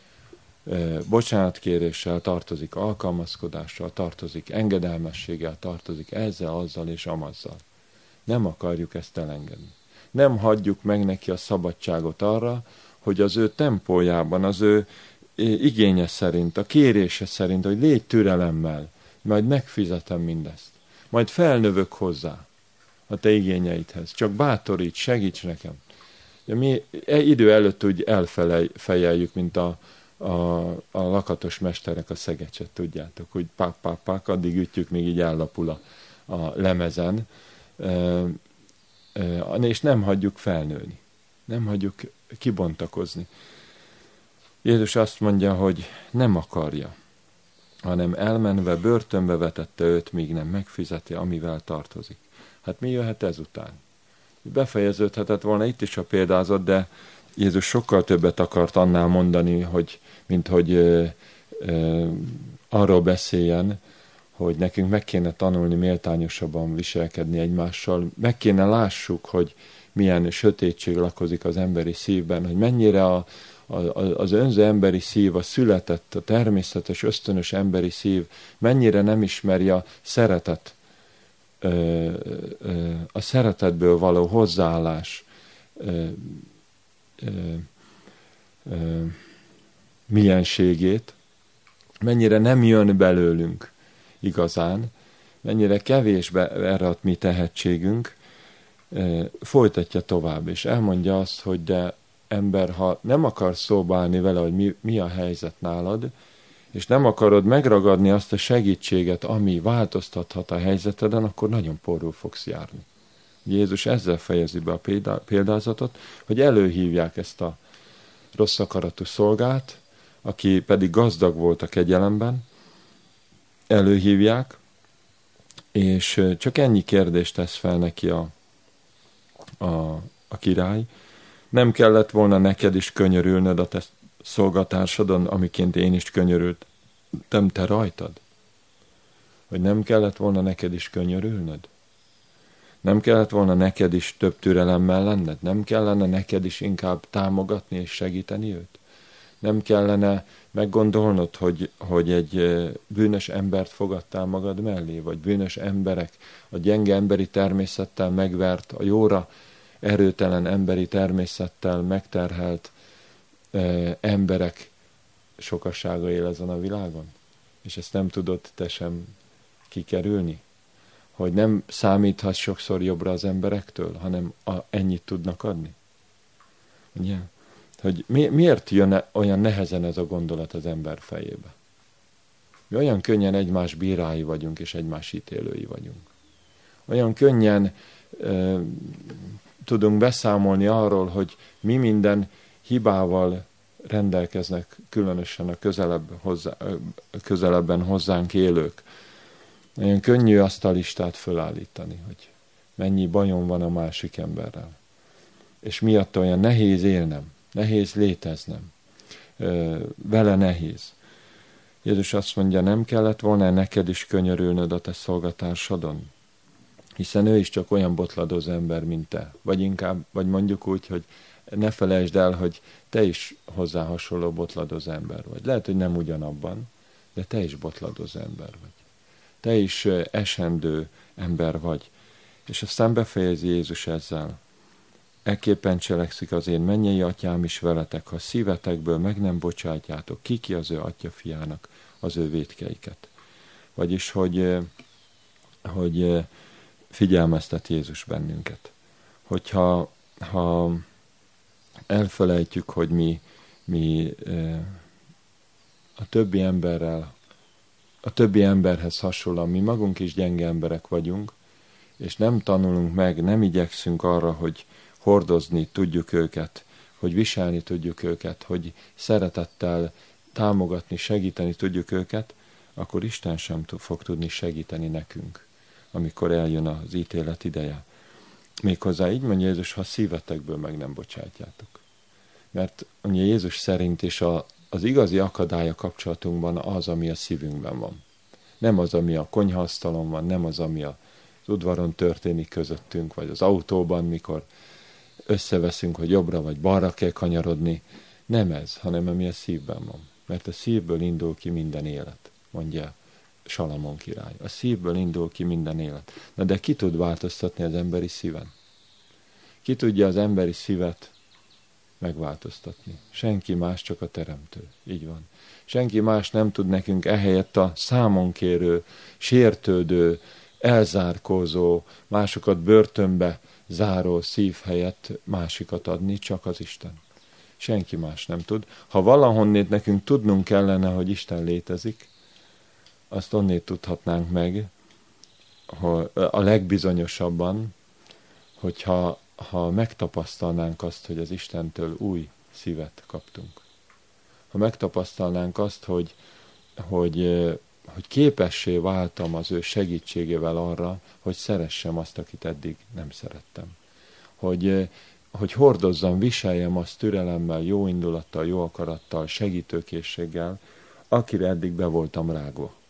Bocsánatkéréssel, tartozik alkalmazkodással, tartozik engedelmességgel, tartozik ezzel, azzal és amazzal. Nem akarjuk ezt elengedni. Nem hagyjuk meg neki a szabadságot arra, hogy az ő tempójában, az ő igénye szerint, a kérése szerint, hogy légy türelemmel, majd megfizetem mindezt. Majd felnövök hozzá a te igényeidhez. Csak bátorít, segíts nekem. De mi idő előtt úgy elfejeljük, mint a, a, a lakatos mesterek a szegecset, tudjátok, hogy pák, pák, pák, addig ütjük, még így ellapul a, a lemezen, e, e, és nem hagyjuk felnőni. Nem hagyjuk kibontakozni. Jézus azt mondja, hogy nem akarja, hanem elmenve börtönbe vetette őt, míg nem megfizeti, amivel tartozik. Hát mi jöhet ezután? Befejeződhetett volna itt is a példázat, de Jézus sokkal többet akart annál mondani, hogy, mint hogy ö, ö, arról beszéljen, hogy nekünk meg kéne tanulni méltányosabban viselkedni egymással, meg kéne lássuk, hogy milyen sötétség lakozik az emberi szívben, hogy mennyire a, a, az önző emberi szív, a született, a természetes, ösztönös emberi szív mennyire nem ismeri a szeretet, a szeretetből való hozzáállás mienségét, mennyire nem jön belőlünk igazán, mennyire kevésbe erre a mi tehetségünk, folytatja tovább, és elmondja azt, hogy de ember, ha nem akarsz szóba állni vele, hogy mi, mi a helyzet nálad, és nem akarod megragadni azt a segítséget, ami változtathat a helyzeteden, akkor nagyon porul fogsz járni. Jézus ezzel fejezi be a példázatot, hogy előhívják ezt a rossz akaratú szolgát, aki pedig gazdag volt a kegyelemben, előhívják, és csak ennyi kérdést tesz fel neki a, a, a király. Nem kellett volna neked is könyörülnöd a te szolgatársadon, amiként én is könyörültem te rajtad? Hogy nem kellett volna neked is könyörülnöd? Nem kellett volna neked is több türelemmel lenned? Nem kellene neked is inkább támogatni és segíteni őt? Nem kellene meggondolnod, hogy, hogy egy bűnös embert fogadtál magad mellé, vagy bűnös emberek, a gyenge emberi természettel megvert, a jóra erőtelen emberi természettel megterhelt e, emberek sokasága él ezen a világon? És ezt nem tudod te sem kikerülni? Hogy nem számíthatsz sokszor jobbra az emberektől, hanem a, ennyit tudnak adni? Ugye? Hogy mi, miért jön olyan nehezen ez a gondolat az ember fejébe? Mi olyan könnyen egymás bírái vagyunk, és egymás ítélői vagyunk. Olyan könnyen e, tudunk beszámolni arról, hogy mi minden hibával rendelkeznek, különösen a közelebb hozzá, közelebben hozzánk élők. Nagyon könnyű azt a listát fölállítani, hogy mennyi bajom van a másik emberrel. És miatt olyan nehéz élnem, nehéz léteznem, vele nehéz. Jézus azt mondja, nem kellett volna neked is könyörülnöd a te szolgatársadon? Hiszen ő is csak olyan botladozó ember, mint te. Vagy inkább, vagy mondjuk úgy, hogy ne felejtsd el, hogy te is hozzá hasonló botladozó ember vagy. Lehet, hogy nem ugyanabban, de te is botladozó ember vagy. Te is esendő ember vagy. És aztán befejezi Jézus ezzel. Ekképpen cselekszik az én mennyei atyám is veletek, ha szívetekből meg nem bocsátjátok, ki ki az ő atya fiának az ő vétkeiket. Vagyis, hogy, hogy figyelmeztet Jézus bennünket. Hogyha ha elfelejtjük, hogy mi, mi a többi emberrel, a többi emberhez hasonlóan mi magunk is gyenge emberek vagyunk, és nem tanulunk meg, nem igyekszünk arra, hogy hordozni tudjuk őket, hogy viselni tudjuk őket, hogy szeretettel támogatni, segíteni tudjuk őket, akkor Isten sem fog tudni segíteni nekünk, amikor eljön az ítélet ideje. Méghozzá így mondja Jézus, ha szívetekből meg nem bocsátjátok. Mert ugye Jézus szerint is a, az igazi akadály a kapcsolatunkban az, ami a szívünkben van. Nem az, ami a konyhaasztalon van, nem az, ami az udvaron történik közöttünk, vagy az autóban, mikor összeveszünk, hogy jobbra vagy balra kell kanyarodni. Nem ez, hanem ami a szívben van. Mert a szívből indul ki minden élet, mondja Salamon király. A szívből indul ki minden élet. Na de ki tud változtatni az emberi szíven? Ki tudja az emberi szívet megváltoztatni? Senki más, csak a teremtő. Így van. Senki más nem tud nekünk ehelyett a számonkérő, sértődő, elzárkózó, másokat börtönbe záró szív helyett másikat adni, csak az Isten. Senki más nem tud. Ha valahonnét nekünk tudnunk kellene, hogy Isten létezik, azt onnét tudhatnánk meg, a legbizonyosabban, hogyha ha megtapasztalnánk azt, hogy az Istentől új szívet kaptunk. Ha megtapasztalnánk azt, hogy, hogy, hogy képessé váltam az ő segítségével arra, hogy szeressem azt, akit eddig nem szerettem. Hogy, hogy hordozzam, viseljem azt türelemmel, jó indulattal, jó akarattal, segítőkészséggel, akire eddig be voltam rágva.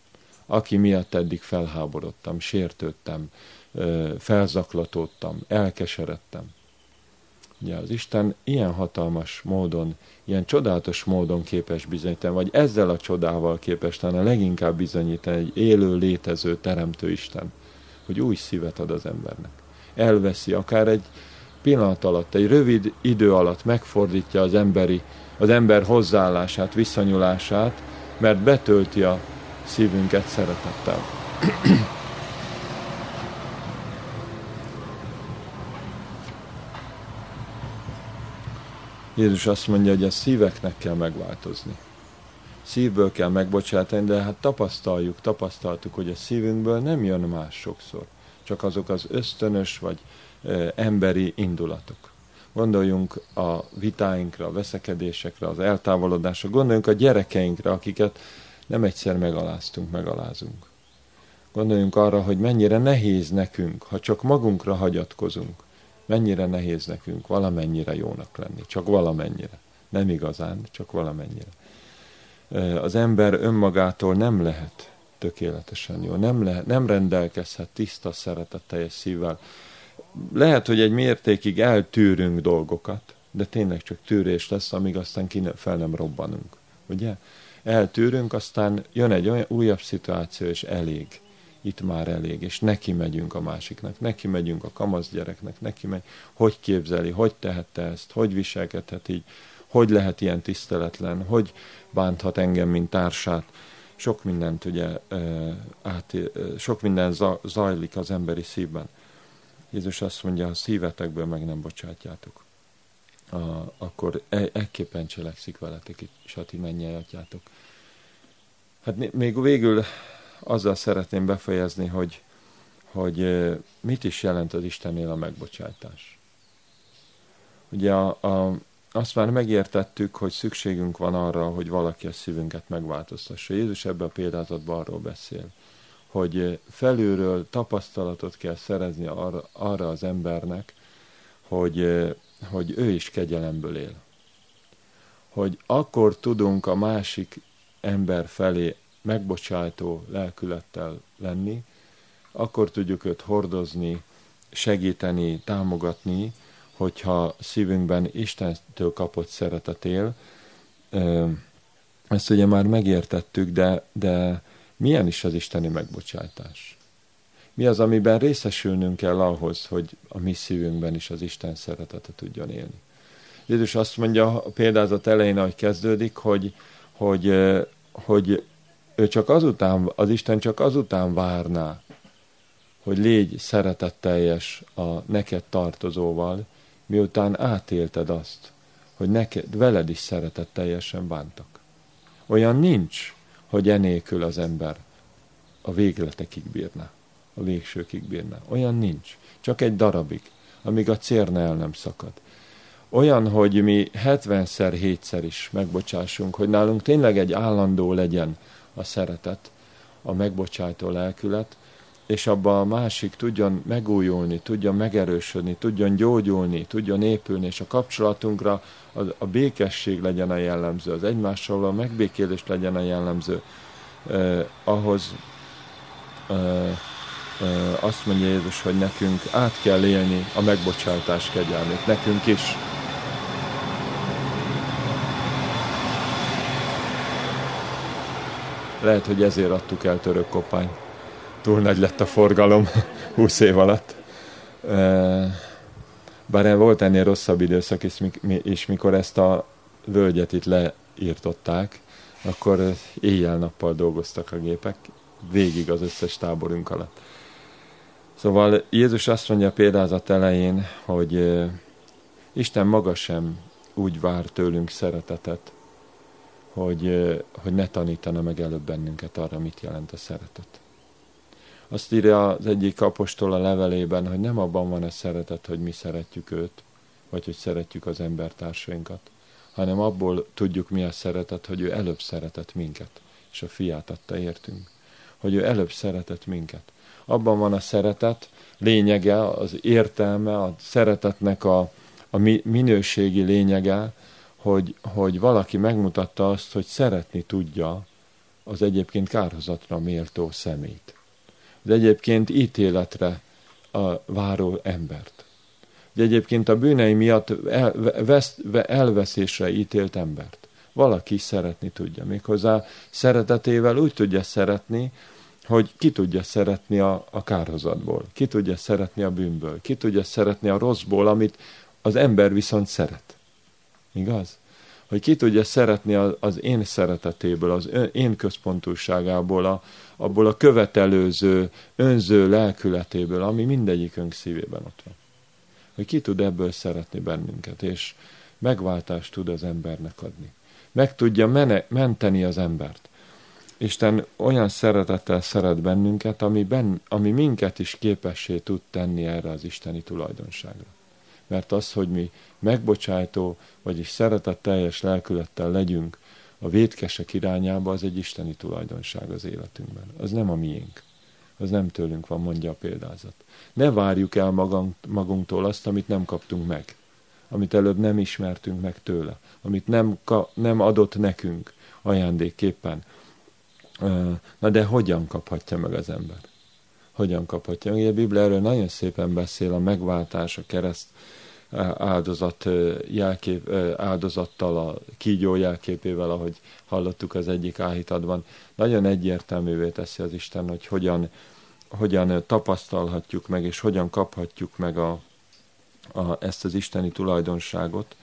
aki miatt eddig felháborodtam, sértődtem, felzaklatódtam, elkeseredtem. Ugye az Isten ilyen hatalmas módon, ilyen csodálatos módon képes bizonyítani, vagy ezzel a csodával képes talán leginkább bizonyítani egy élő, létező, teremtő Isten, hogy új szívet ad az embernek. Elveszi, akár egy pillanat alatt, egy rövid idő alatt megfordítja az emberi, az ember hozzáállását, viszonyulását, mert betölti a szívünket szeretettel. Jézus azt mondja, hogy a szíveknek kell megváltozni. Szívből kell megbocsátani, de hát tapasztaljuk, tapasztaltuk, hogy a szívünkből nem jön más sokszor. Csak azok az ösztönös vagy e, emberi indulatok. Gondoljunk a vitáinkra, a veszekedésekre, az eltávolodásra, gondoljunk a gyerekeinkre, akiket nem egyszer megaláztunk, megalázunk. Gondoljunk arra, hogy mennyire nehéz nekünk, ha csak magunkra hagyatkozunk, mennyire nehéz nekünk valamennyire jónak lenni, csak valamennyire. Nem igazán, csak valamennyire. Az ember önmagától nem lehet tökéletesen jó, nem, lehet, nem rendelkezhet tiszta, szeretetteljes szívvel. Lehet, hogy egy mértékig eltűrünk dolgokat, de tényleg csak tűrés lesz, amíg aztán fel nem robbanunk. Ugye? Eltűrünk, aztán jön egy olyan újabb szituáció, és elég. Itt már elég, és neki megyünk a másiknak, neki megyünk a kamasz gyereknek, neki megy, hogy képzeli, hogy tehette ezt, hogy viselkedhet így, hogy lehet ilyen tiszteletlen, hogy bánthat engem, mint társát. Sok mindent ugye, át, sok minden zajlik az emberi szívben. Jézus azt mondja, ha szívetekből meg nem bocsátjátok, akkor ekképpen cselekszik veletek is a ti mennyei atyátok. Hát még végül azzal szeretném befejezni, hogy, hogy mit is jelent az Istennél a megbocsátás. Ugye a, a, azt már megértettük, hogy szükségünk van arra, hogy valaki a szívünket megváltoztassa. Jézus ebben a példázatban arról beszél, hogy felülről tapasztalatot kell szerezni arra, arra az embernek, hogy, hogy ő is kegyelemből él. Hogy akkor tudunk a másik ember felé megbocsátó lelkülettel lenni, akkor tudjuk őt hordozni, segíteni, támogatni, hogyha szívünkben Istentől kapott szeretet él. Ezt ugye már megértettük, de, de milyen is az isteni megbocsátás? Mi az, amiben részesülnünk kell ahhoz, hogy a mi szívünkben is az Isten szeretete tudjon élni? Jézus azt mondja a példázat elején, ahogy kezdődik, hogy, hogy, hogy ő csak azután, az Isten csak azután várná, hogy légy szeretetteljes a neked tartozóval, miután átélted azt, hogy neked, veled is szeretetteljesen bántak. Olyan nincs, hogy enélkül az ember a végletekig bírná, a végsőkig bírná. Olyan nincs. Csak egy darabig, amíg a cérna el nem szakad. Olyan, hogy mi hetvenszer, hétszer is megbocsássunk, hogy nálunk tényleg egy állandó legyen a szeretet, a megbocsátó lelkület, és abban a másik tudjon megújulni, tudjon megerősödni, tudjon gyógyulni, tudjon épülni, és a kapcsolatunkra a, a békesség legyen a jellemző, az egymással a megbékélés legyen a jellemző. Eh, ahhoz eh, eh, azt mondja Jézus, hogy nekünk át kell élni a megbocsátás kegyelmét, nekünk is. Lehet, hogy ezért adtuk el Török Koppányt. Túl nagy lett a forgalom húsz év alatt. Bár volt ennél rosszabb időszak is, mikor ezt a völgyet itt leírtották, akkor éjjel-nappal dolgoztak a gépek, végig az összes táborunk alatt. Szóval Jézus azt mondja a példázat elején, hogy Isten maga sem úgy vár tőlünk szeretetet, hogy, hogy ne tanítana meg előbb bennünket arra, mit jelent a szeretet. Azt írja az egyik apostol a levelében, hogy nem abban van a szeretet, hogy mi szeretjük őt, vagy hogy szeretjük az embertársainkat, hanem abból tudjuk mi a szeretet, hogy ő előbb szeretett minket, és a fiát adta értünk. Hogy ő előbb szeretett minket. Abban van a szeretet lényege, az értelme, a szeretetnek a, a minőségi lényege, hogy, hogy valaki megmutatta azt, hogy szeretni tudja az egyébként kárhozatra méltó szemét, az egyébként ítéletre a váró embert, az egyébként a bűnei miatt elvesz, elveszésre ítélt embert. Valaki szeretni tudja, méghozzá szeretetével úgy tudja szeretni, hogy ki tudja szeretni a, a kárhozatból, ki tudja szeretni a bűnből, ki tudja szeretni a rosszból, amit az ember viszont szeret. Igaz? Hogy ki tudja szeretni az, az én szeretetéből, az én központúságából, a, abból a követelőző, önző lelkületéből, ami mindegyikünk szívében ott van. Hogy ki tud ebből szeretni bennünket, és megváltást tud az embernek adni. Meg tudja mene, menteni az embert. Isten olyan szeretettel szeret bennünket, ami, ben, ami minket is képessé tud tenni erre az isteni tulajdonságra. Mert az, hogy mi megbocsájtó, vagyis szeretetteljes lelkülettel legyünk a vétkesek irányába, az egy isteni tulajdonság az életünkben. Az nem a miénk. Az nem tőlünk van, mondja a példázat. Ne várjuk el magunk, magunktól azt, amit nem kaptunk meg. Amit előbb nem ismertünk meg tőle. Amit nem, nem adott nekünk ajándékképpen. Na de hogyan kaphatja meg az ember? Hogyan kaphatja? Ugye a Biblia erről nagyon szépen beszél, a megváltás, a kereszt áldozat jelkép, áldozattal, a kígyó jelképével, ahogy hallottuk az egyik áhítadban. Nagyon egyértelművé teszi az Isten, hogy hogyan, hogyan tapasztalhatjuk meg, és hogyan kaphatjuk meg a, a, ezt az isteni tulajdonságot,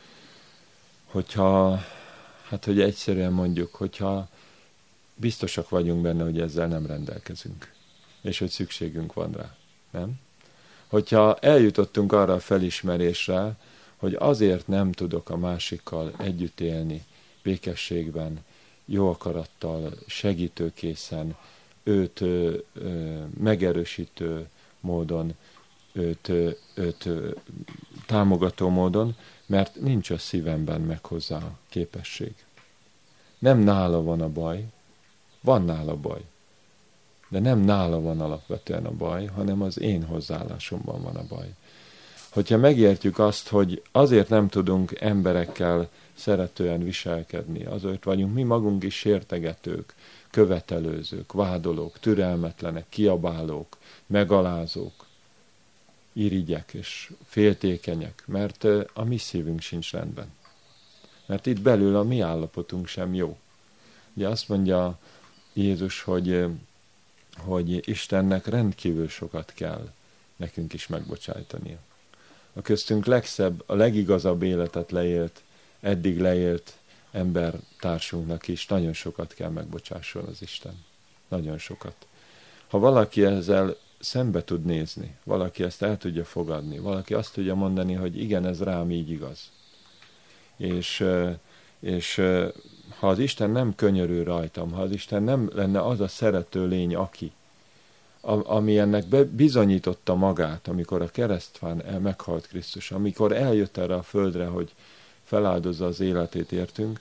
hogyha, hát hogy egyszerűen mondjuk, hogyha biztosak vagyunk benne, hogy ezzel nem rendelkezünk, és hogy szükségünk van rá, nem? Hogyha eljutottunk arra a felismerésre, hogy azért nem tudok a másikkal együtt élni, békességben, jó akarattal, segítőkészen, őt ö, ö, megerősítő módon, őt, ö, őt ö, támogató módon, mert nincs a szívemben meg hozzá a képesség. Nem nála van a baj, van nála baj. De nem nála van alapvetően a baj, hanem az én hozzáállásomban van a baj. Hogyha megértjük azt, hogy azért nem tudunk emberekkel szeretően viselkedni, azért vagyunk mi magunk is sértegetők, követelőzők, vádolók, türelmetlenek, kiabálók, megalázók, irigyek és féltékenyek, mert a mi szívünk sincs rendben. Mert itt belül a mi állapotunk sem jó. Ugye azt mondja Jézus, hogy hogy Istennek rendkívül sokat kell nekünk is megbocsájtania. A köztünk legszebb, a legigazabb életet leélt, eddig leélt embertársunknak is nagyon sokat kell megbocsásson az Isten. Nagyon sokat. Ha valaki ezzel szembe tud nézni, valaki ezt el tudja fogadni, valaki azt tudja mondani, hogy igen, ez rám így igaz. És, és ha az Isten nem könyörül rajtam, ha az Isten nem lenne az a szerető lény, aki, ami ennek bizonyította magát, amikor a keresztfán meghalt Krisztus, amikor eljött erre a földre, hogy feláldozza az életét értünk,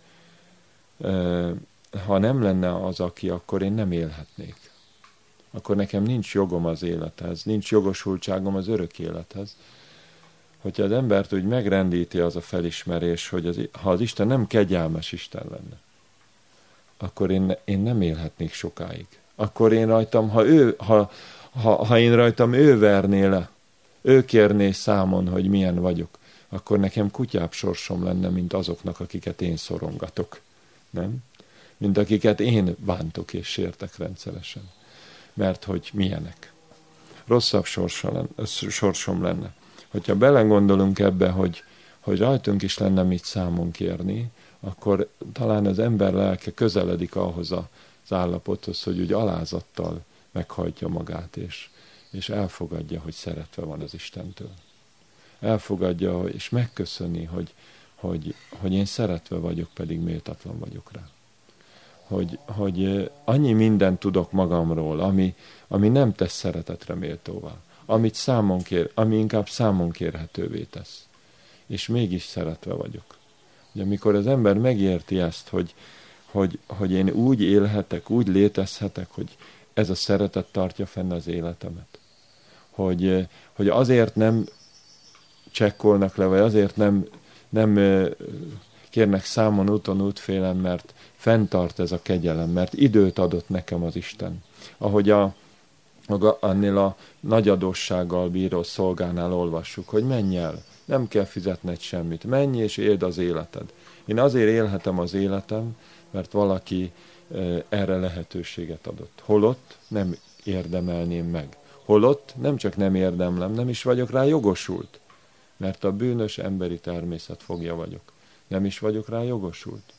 ha nem lenne az, aki, akkor én nem élhetnék. Akkor nekem nincs jogom az élethez, nincs jogosultságom az örök élethez. Hogyha az embert úgy megrendíti az a felismerés, hogy az, ha az Isten nem kegyelmes Isten lenne, akkor én, én nem élhetnék sokáig. Akkor én rajtam, ha, ő, ha, ha, ha én rajtam ő verné le, ő kérné számon, hogy milyen vagyok, akkor nekem kutyább sorsom lenne, mint azoknak, akiket én szorongatok. Nem? Mint akiket én bántok és sértek rendszeresen. Mert hogy milyenek. Rosszabb sorsom lenne. Hogyha belegondolunk ebbe, hogy, hogy rajtunk is lenne mit számon kérni, akkor talán az ember lelke közeledik ahhoz az állapothoz, hogy úgy alázattal meghajtja magát, és, és elfogadja, hogy szeretve van az Istentől. Elfogadja, és megköszöni, hogy, hogy, hogy én szeretve vagyok, pedig méltatlan vagyok rá. Hogy, hogy annyi mindent tudok magamról, ami, ami nem tesz szeretetre méltóvá, amit számon kér, ami inkább számon kérhetővé tesz. És mégis szeretve vagyok. Ugye, amikor az ember megérti ezt, hogy, hogy, hogy én úgy élhetek, úgy létezhetek, hogy ez a szeretet tartja fenn az életemet. Hogy, hogy azért nem csekkolnak le, vagy azért nem, nem kérnek számon úton útfélen, mert fenntart ez a kegyelem, mert időt adott nekem az Isten. Ahogy a, a, annél a nagy adóssággal bíró szolgánál olvassuk, hogy menj el, nem kell fizetned semmit, menj és éld az életed. Én azért élhetem az életem, mert valaki e, erre lehetőséget adott. Holott nem érdemelném meg. Holott nem csak nem érdemlem, nem is vagyok rá jogosult, mert a bűnös emberi természet fogja vagyok. Nem is vagyok rá jogosult.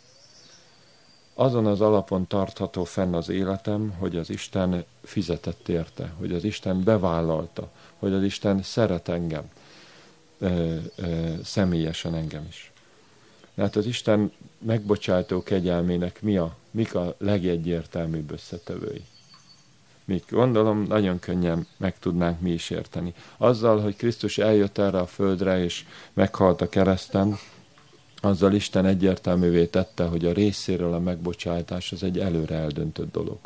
Azon az alapon tartható fenn az életem, hogy az Isten fizetett érte, hogy az Isten bevállalta, hogy az Isten szeret engem, ö, ö, személyesen engem is. Tehát az Isten megbocsátó kegyelmének mi a, mik a legegyértelműbb összetevői? Mik? Gondolom, nagyon könnyen meg tudnánk mi is érteni. Azzal, hogy Krisztus eljött erre a földre, és meghalt a kereszten, azzal Isten egyértelművé tette, hogy a részéről a megbocsátás az egy előre eldöntött dolog.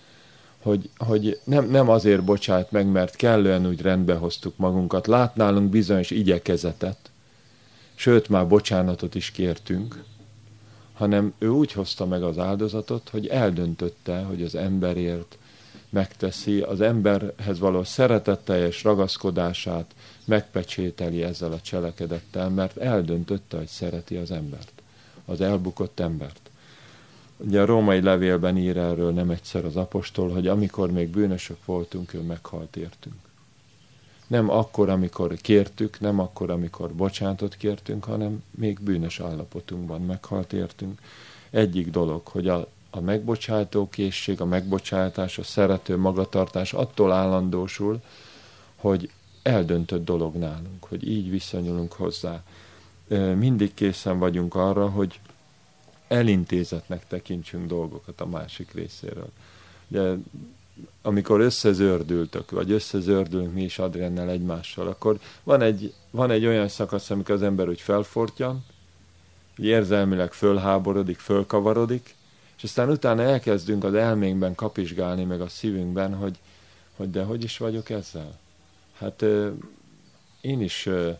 Hogy, hogy nem, nem azért bocsát meg, mert kellően úgy rendbe hoztuk magunkat, lát nálunk bizonyos igyekezetet, sőt, már bocsánatot is kértünk, hanem ő úgy hozta meg az áldozatot, hogy eldöntötte, hogy az emberért megteszi, az emberhez való szeretetteljes ragaszkodását megpecsételi ezzel a cselekedettel, mert eldöntötte, hogy szereti az embert, az elbukott embert. Ugye a római levélben ír erről nem egyszer az apostol, hogy amikor még bűnösök voltunk, ő meghalt értünk. Nem akkor, amikor kértük, nem akkor, amikor bocsánatot kértünk, hanem még bűnös állapotunkban meghalt értünk. Egyik dolog, hogy a A megbocsátó készség, a megbocsátás, a szerető magatartás attól állandósul, hogy eldöntött dolog nálunk, hogy így viszonyulunk hozzá. Mindig készen vagyunk arra, hogy elintézetnek tekintsünk dolgokat a másik részéről. De amikor összezördültök, vagy összezördülünk mi is Adriennel egymással, akkor van egy, van egy olyan szakasz, amikor az ember úgy felfortyan, érzelmileg fölháborodik, fölkavarodik, és aztán utána elkezdünk az elménkben kapizsgálni, meg a szívünkben, hogy, hogy de hogy is vagyok ezzel? Hát euh, én is euh,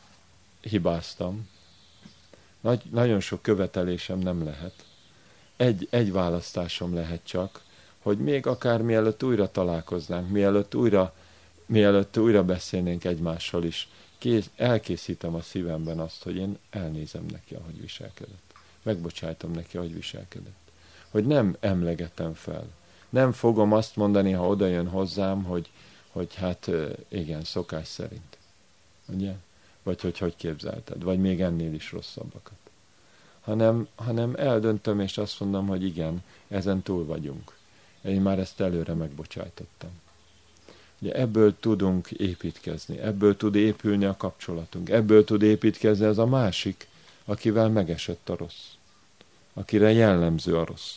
hibáztam. Nagy, nagyon sok követelésem nem lehet. Egy, egy választásom lehet csak, hogy még akár mielőtt újra találkoznánk, mielőtt újra, mielőtt újra beszélnénk egymással is, kész, elkészítem a szívemben azt, hogy én elnézem neki, ahogy viselkedett. Megbocsájtom neki, ahogy viselkedett. Hogy nem emlegetem fel. Nem fogom azt mondani, ha oda jön hozzám, hogy, hogy hát igen, szokás szerint. Ugye? Vagy hogy hogy képzelted? Vagy még ennél is rosszabbakat. Hanem, hanem eldöntöm, és azt mondom, hogy igen, ezen túl vagyunk. Én már ezt előre megbocsájtottam. Ugye ebből tudunk építkezni, ebből tud épülni a kapcsolatunk, ebből tud építkezni ez a másik, akivel megesett a rossz. Akire jellemző a rossz.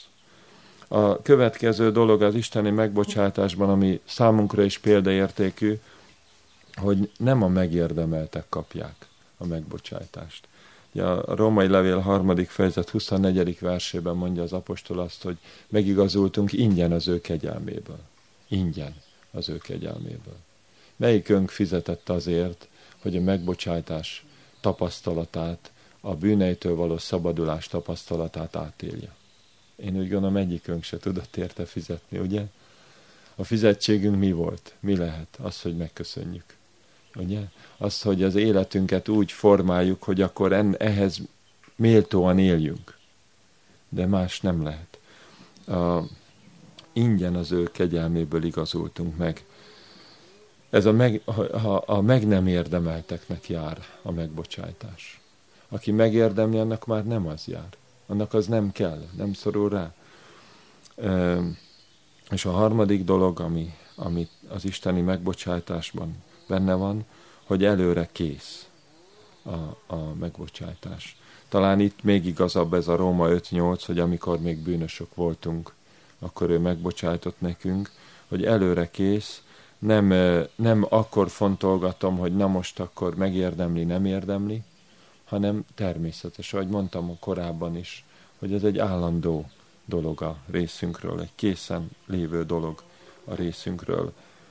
A következő dolog az isteni megbocsátásban, ami számunkra is példaértékű, hogy nem a megérdemeltek kapják a megbocsátást. Ugye a római levél harmadik fejezet huszonnegyedik versében mondja az apostol azt, hogy megigazultunk ingyen az ő kegyelméből. Ingyen az ő kegyelméből. Melyikünk fizetett azért, hogy a megbocsátás tapasztalatát, a bűneitől való szabadulás tapasztalatát átélje? Én úgy gondolom, egyikünk se tudott érte fizetni, ugye? A fizetségünk mi volt? Mi lehet? Az, hogy megköszönjük. Ugye? Az, hogy az életünket úgy formáljuk, hogy akkor en, ehhez méltóan éljünk. De más nem lehet. A, ingyen az ő kegyelméből igazultunk meg. Ez a meg, a, a meg nem érdemelteknek jár a megbocsátás. Aki megérdemli, annak már nem az jár. Annak az nem kell, nem szorul rá. E, és a harmadik dolog, ami, ami az isteni megbocsátásban benne van, hogy előre kész a, a megbocsátás. Talán itt még igazabb ez a Róma öt nyolc, hogy amikor még bűnösök voltunk, akkor ő megbocsájtott nekünk, hogy előre kész, nem, nem akkor fontolgatom, hogy na most akkor megérdemli, nem érdemli, hanem természetes, ahogy mondtam korábban is, hogy ez egy állandó dolog a részünkről, egy készen lévő dolog a részünkről.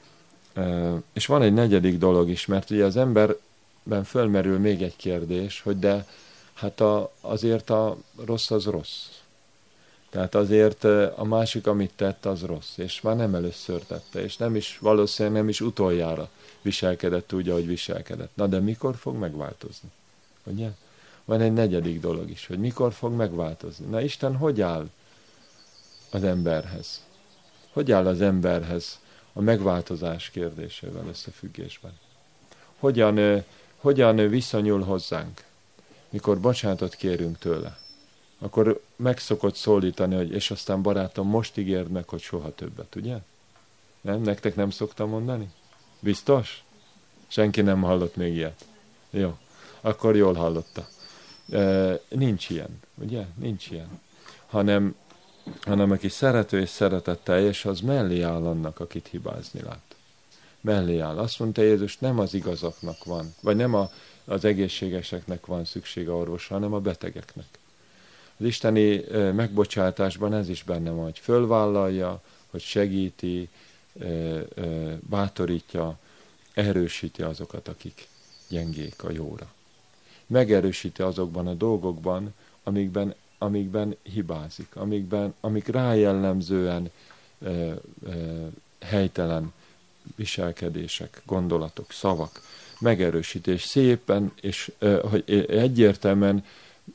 És van egy negyedik dolog is, mert ugye az emberben fölmerül még egy kérdés, hogy de Hát a, azért a rossz az rossz. Tehát azért a másik, amit tett, az rossz. És már nem először tette, és nem is, valószínűleg nem is utoljára viselkedett úgy, ahogy viselkedett. Na de mikor fog megváltozni? Ugye? Van egy negyedik dolog is, hogy mikor fog megváltozni. Na Isten hogy áll az emberhez? Hogy áll az emberhez a megváltozás kérdésével összefüggésben? Hogyan, hogyan viszonyul hozzánk, mikor bocsánatot kérünk tőle? Akkor meg szokott szólítani, hogy és aztán barátom, most ígérd meg, hogy soha többet, ugye? Nem? Nektek nem szoktam mondani? Biztos? Senki nem hallott még ilyet. Jó, akkor jól hallotta. E, nincs ilyen, ugye? Nincs ilyen. Hanem, hanem aki szerető és szeretetteljes, az mellé áll annak, akit hibázni lát. Mellé áll. Azt mondta Jézus, nem az igazaknak van, vagy nem a, az egészségeseknek van szüksége orvosra, hanem a betegeknek. Az isteni megbocsátásban ez is benne van, hogy fölvállalja, hogy segíti, bátorítja, erősíti azokat, akik gyengék a jóra. Megerősíti azokban a dolgokban, amikben, amikben hibázik, amikben, amik rájellemzően e, e, helytelen viselkedések, gondolatok, szavak. Megerősítés szépen, és e, hogy egyértelműen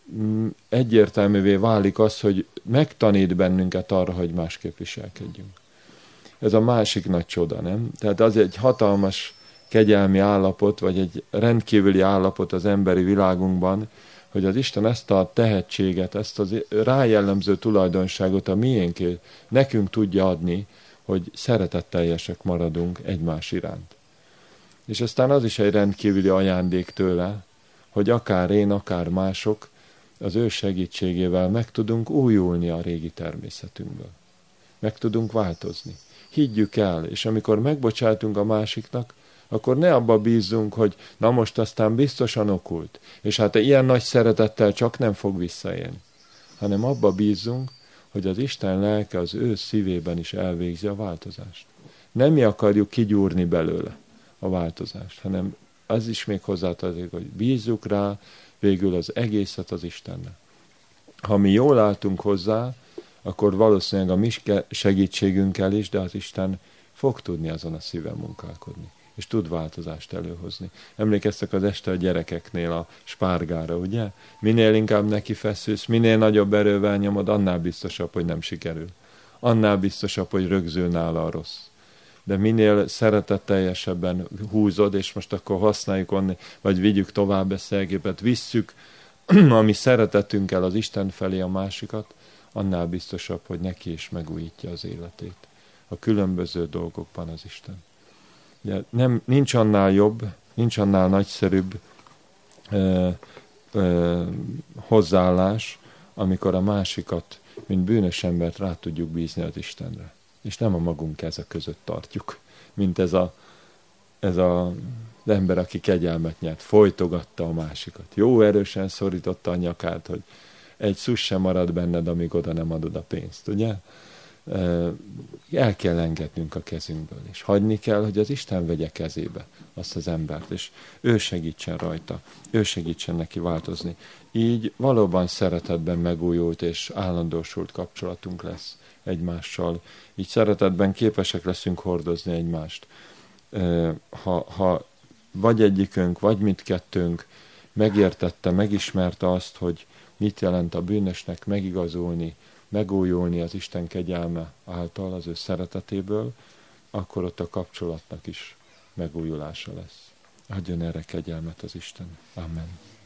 egyértelművé válik az, hogy megtanít bennünket arra, hogy másképp viselkedjünk. Ez a másik nagy csoda, nem? Tehát az egy hatalmas kegyelmi állapot, vagy egy rendkívüli állapot az emberi világunkban, hogy az Isten ezt a tehetséget, ezt az rájellemző tulajdonságot a miénké nekünk tudja adni, hogy szeretetteljesek maradunk egymás iránt. És aztán az is egy rendkívüli ajándék tőle, hogy akár én, akár mások az ő segítségével meg tudunk újulni a régi természetünkből. Meg tudunk változni. Higgyük el, és amikor megbocsátunk a másiknak, akkor ne abba bízzunk, hogy na most aztán biztosan okult, és hát ilyen nagy szeretettel csak nem fog visszaélni, hanem abba bízzunk, hogy az Isten lelke az ő szívében is elvégzi a változást. Nem mi akarjuk kigyúrni belőle a változást, hanem az is még hozzátartozik, hogy bízzuk rá végül az egészet az Istennek. Ha mi jól álltunk hozzá, akkor valószínűleg a mi segítségünkkel is, de az Isten fog tudni azon a szíven munkálkodni, és tud változást előhozni. Emlékeztek az este a gyerekeknél a spárgára, ugye? Minél inkább neki feszülsz, minél nagyobb erővel nyomod, annál biztosabb, hogy nem sikerül. Annál biztosabb, hogy rögzül nála a rossz. De minél szeretetteljesebben húzod, és most akkor használjuk onni, vagy vigyük tovább ezt a jelképet, visszük a mi szeretetünkkel az Isten felé a másikat, annál biztosabb, hogy neki is megújítja az életét. A különböző dolgokban az Isten. Ugye, nem, nincs annál jobb, nincs annál nagyszerűbb ö, ö, hozzáállás, amikor a másikat, mint bűnös embert rá tudjuk bízni az Istenre. És nem a magunk keze között tartjuk, mint ez a, ez a, az ember, aki kegyelmet nyert, folytogatta a másikat. Jó erősen szorította a nyakát, hogy egy szusz sem marad benned, amíg oda nem adod a pénzt, ugye? El kell engednünk a kezünkből, és hagyni kell, hogy az Isten vegye kezébe azt az embert, és ő segítsen rajta, ő segítsen neki változni. Így valóban szeretetben megújult és állandósult kapcsolatunk lesz egymással. Így szeretetben képesek leszünk hordozni egymást. Ha, ha vagy egyikünk, vagy mindkettőnk megértette, megismerte azt, hogy mit jelent a bűnösnek megigazulni, megújulni az Isten kegyelme által, az ő szeretetéből, akkor ott a kapcsolatnak is megújulása lesz. Adjon erre kegyelmet az Isten. Amen.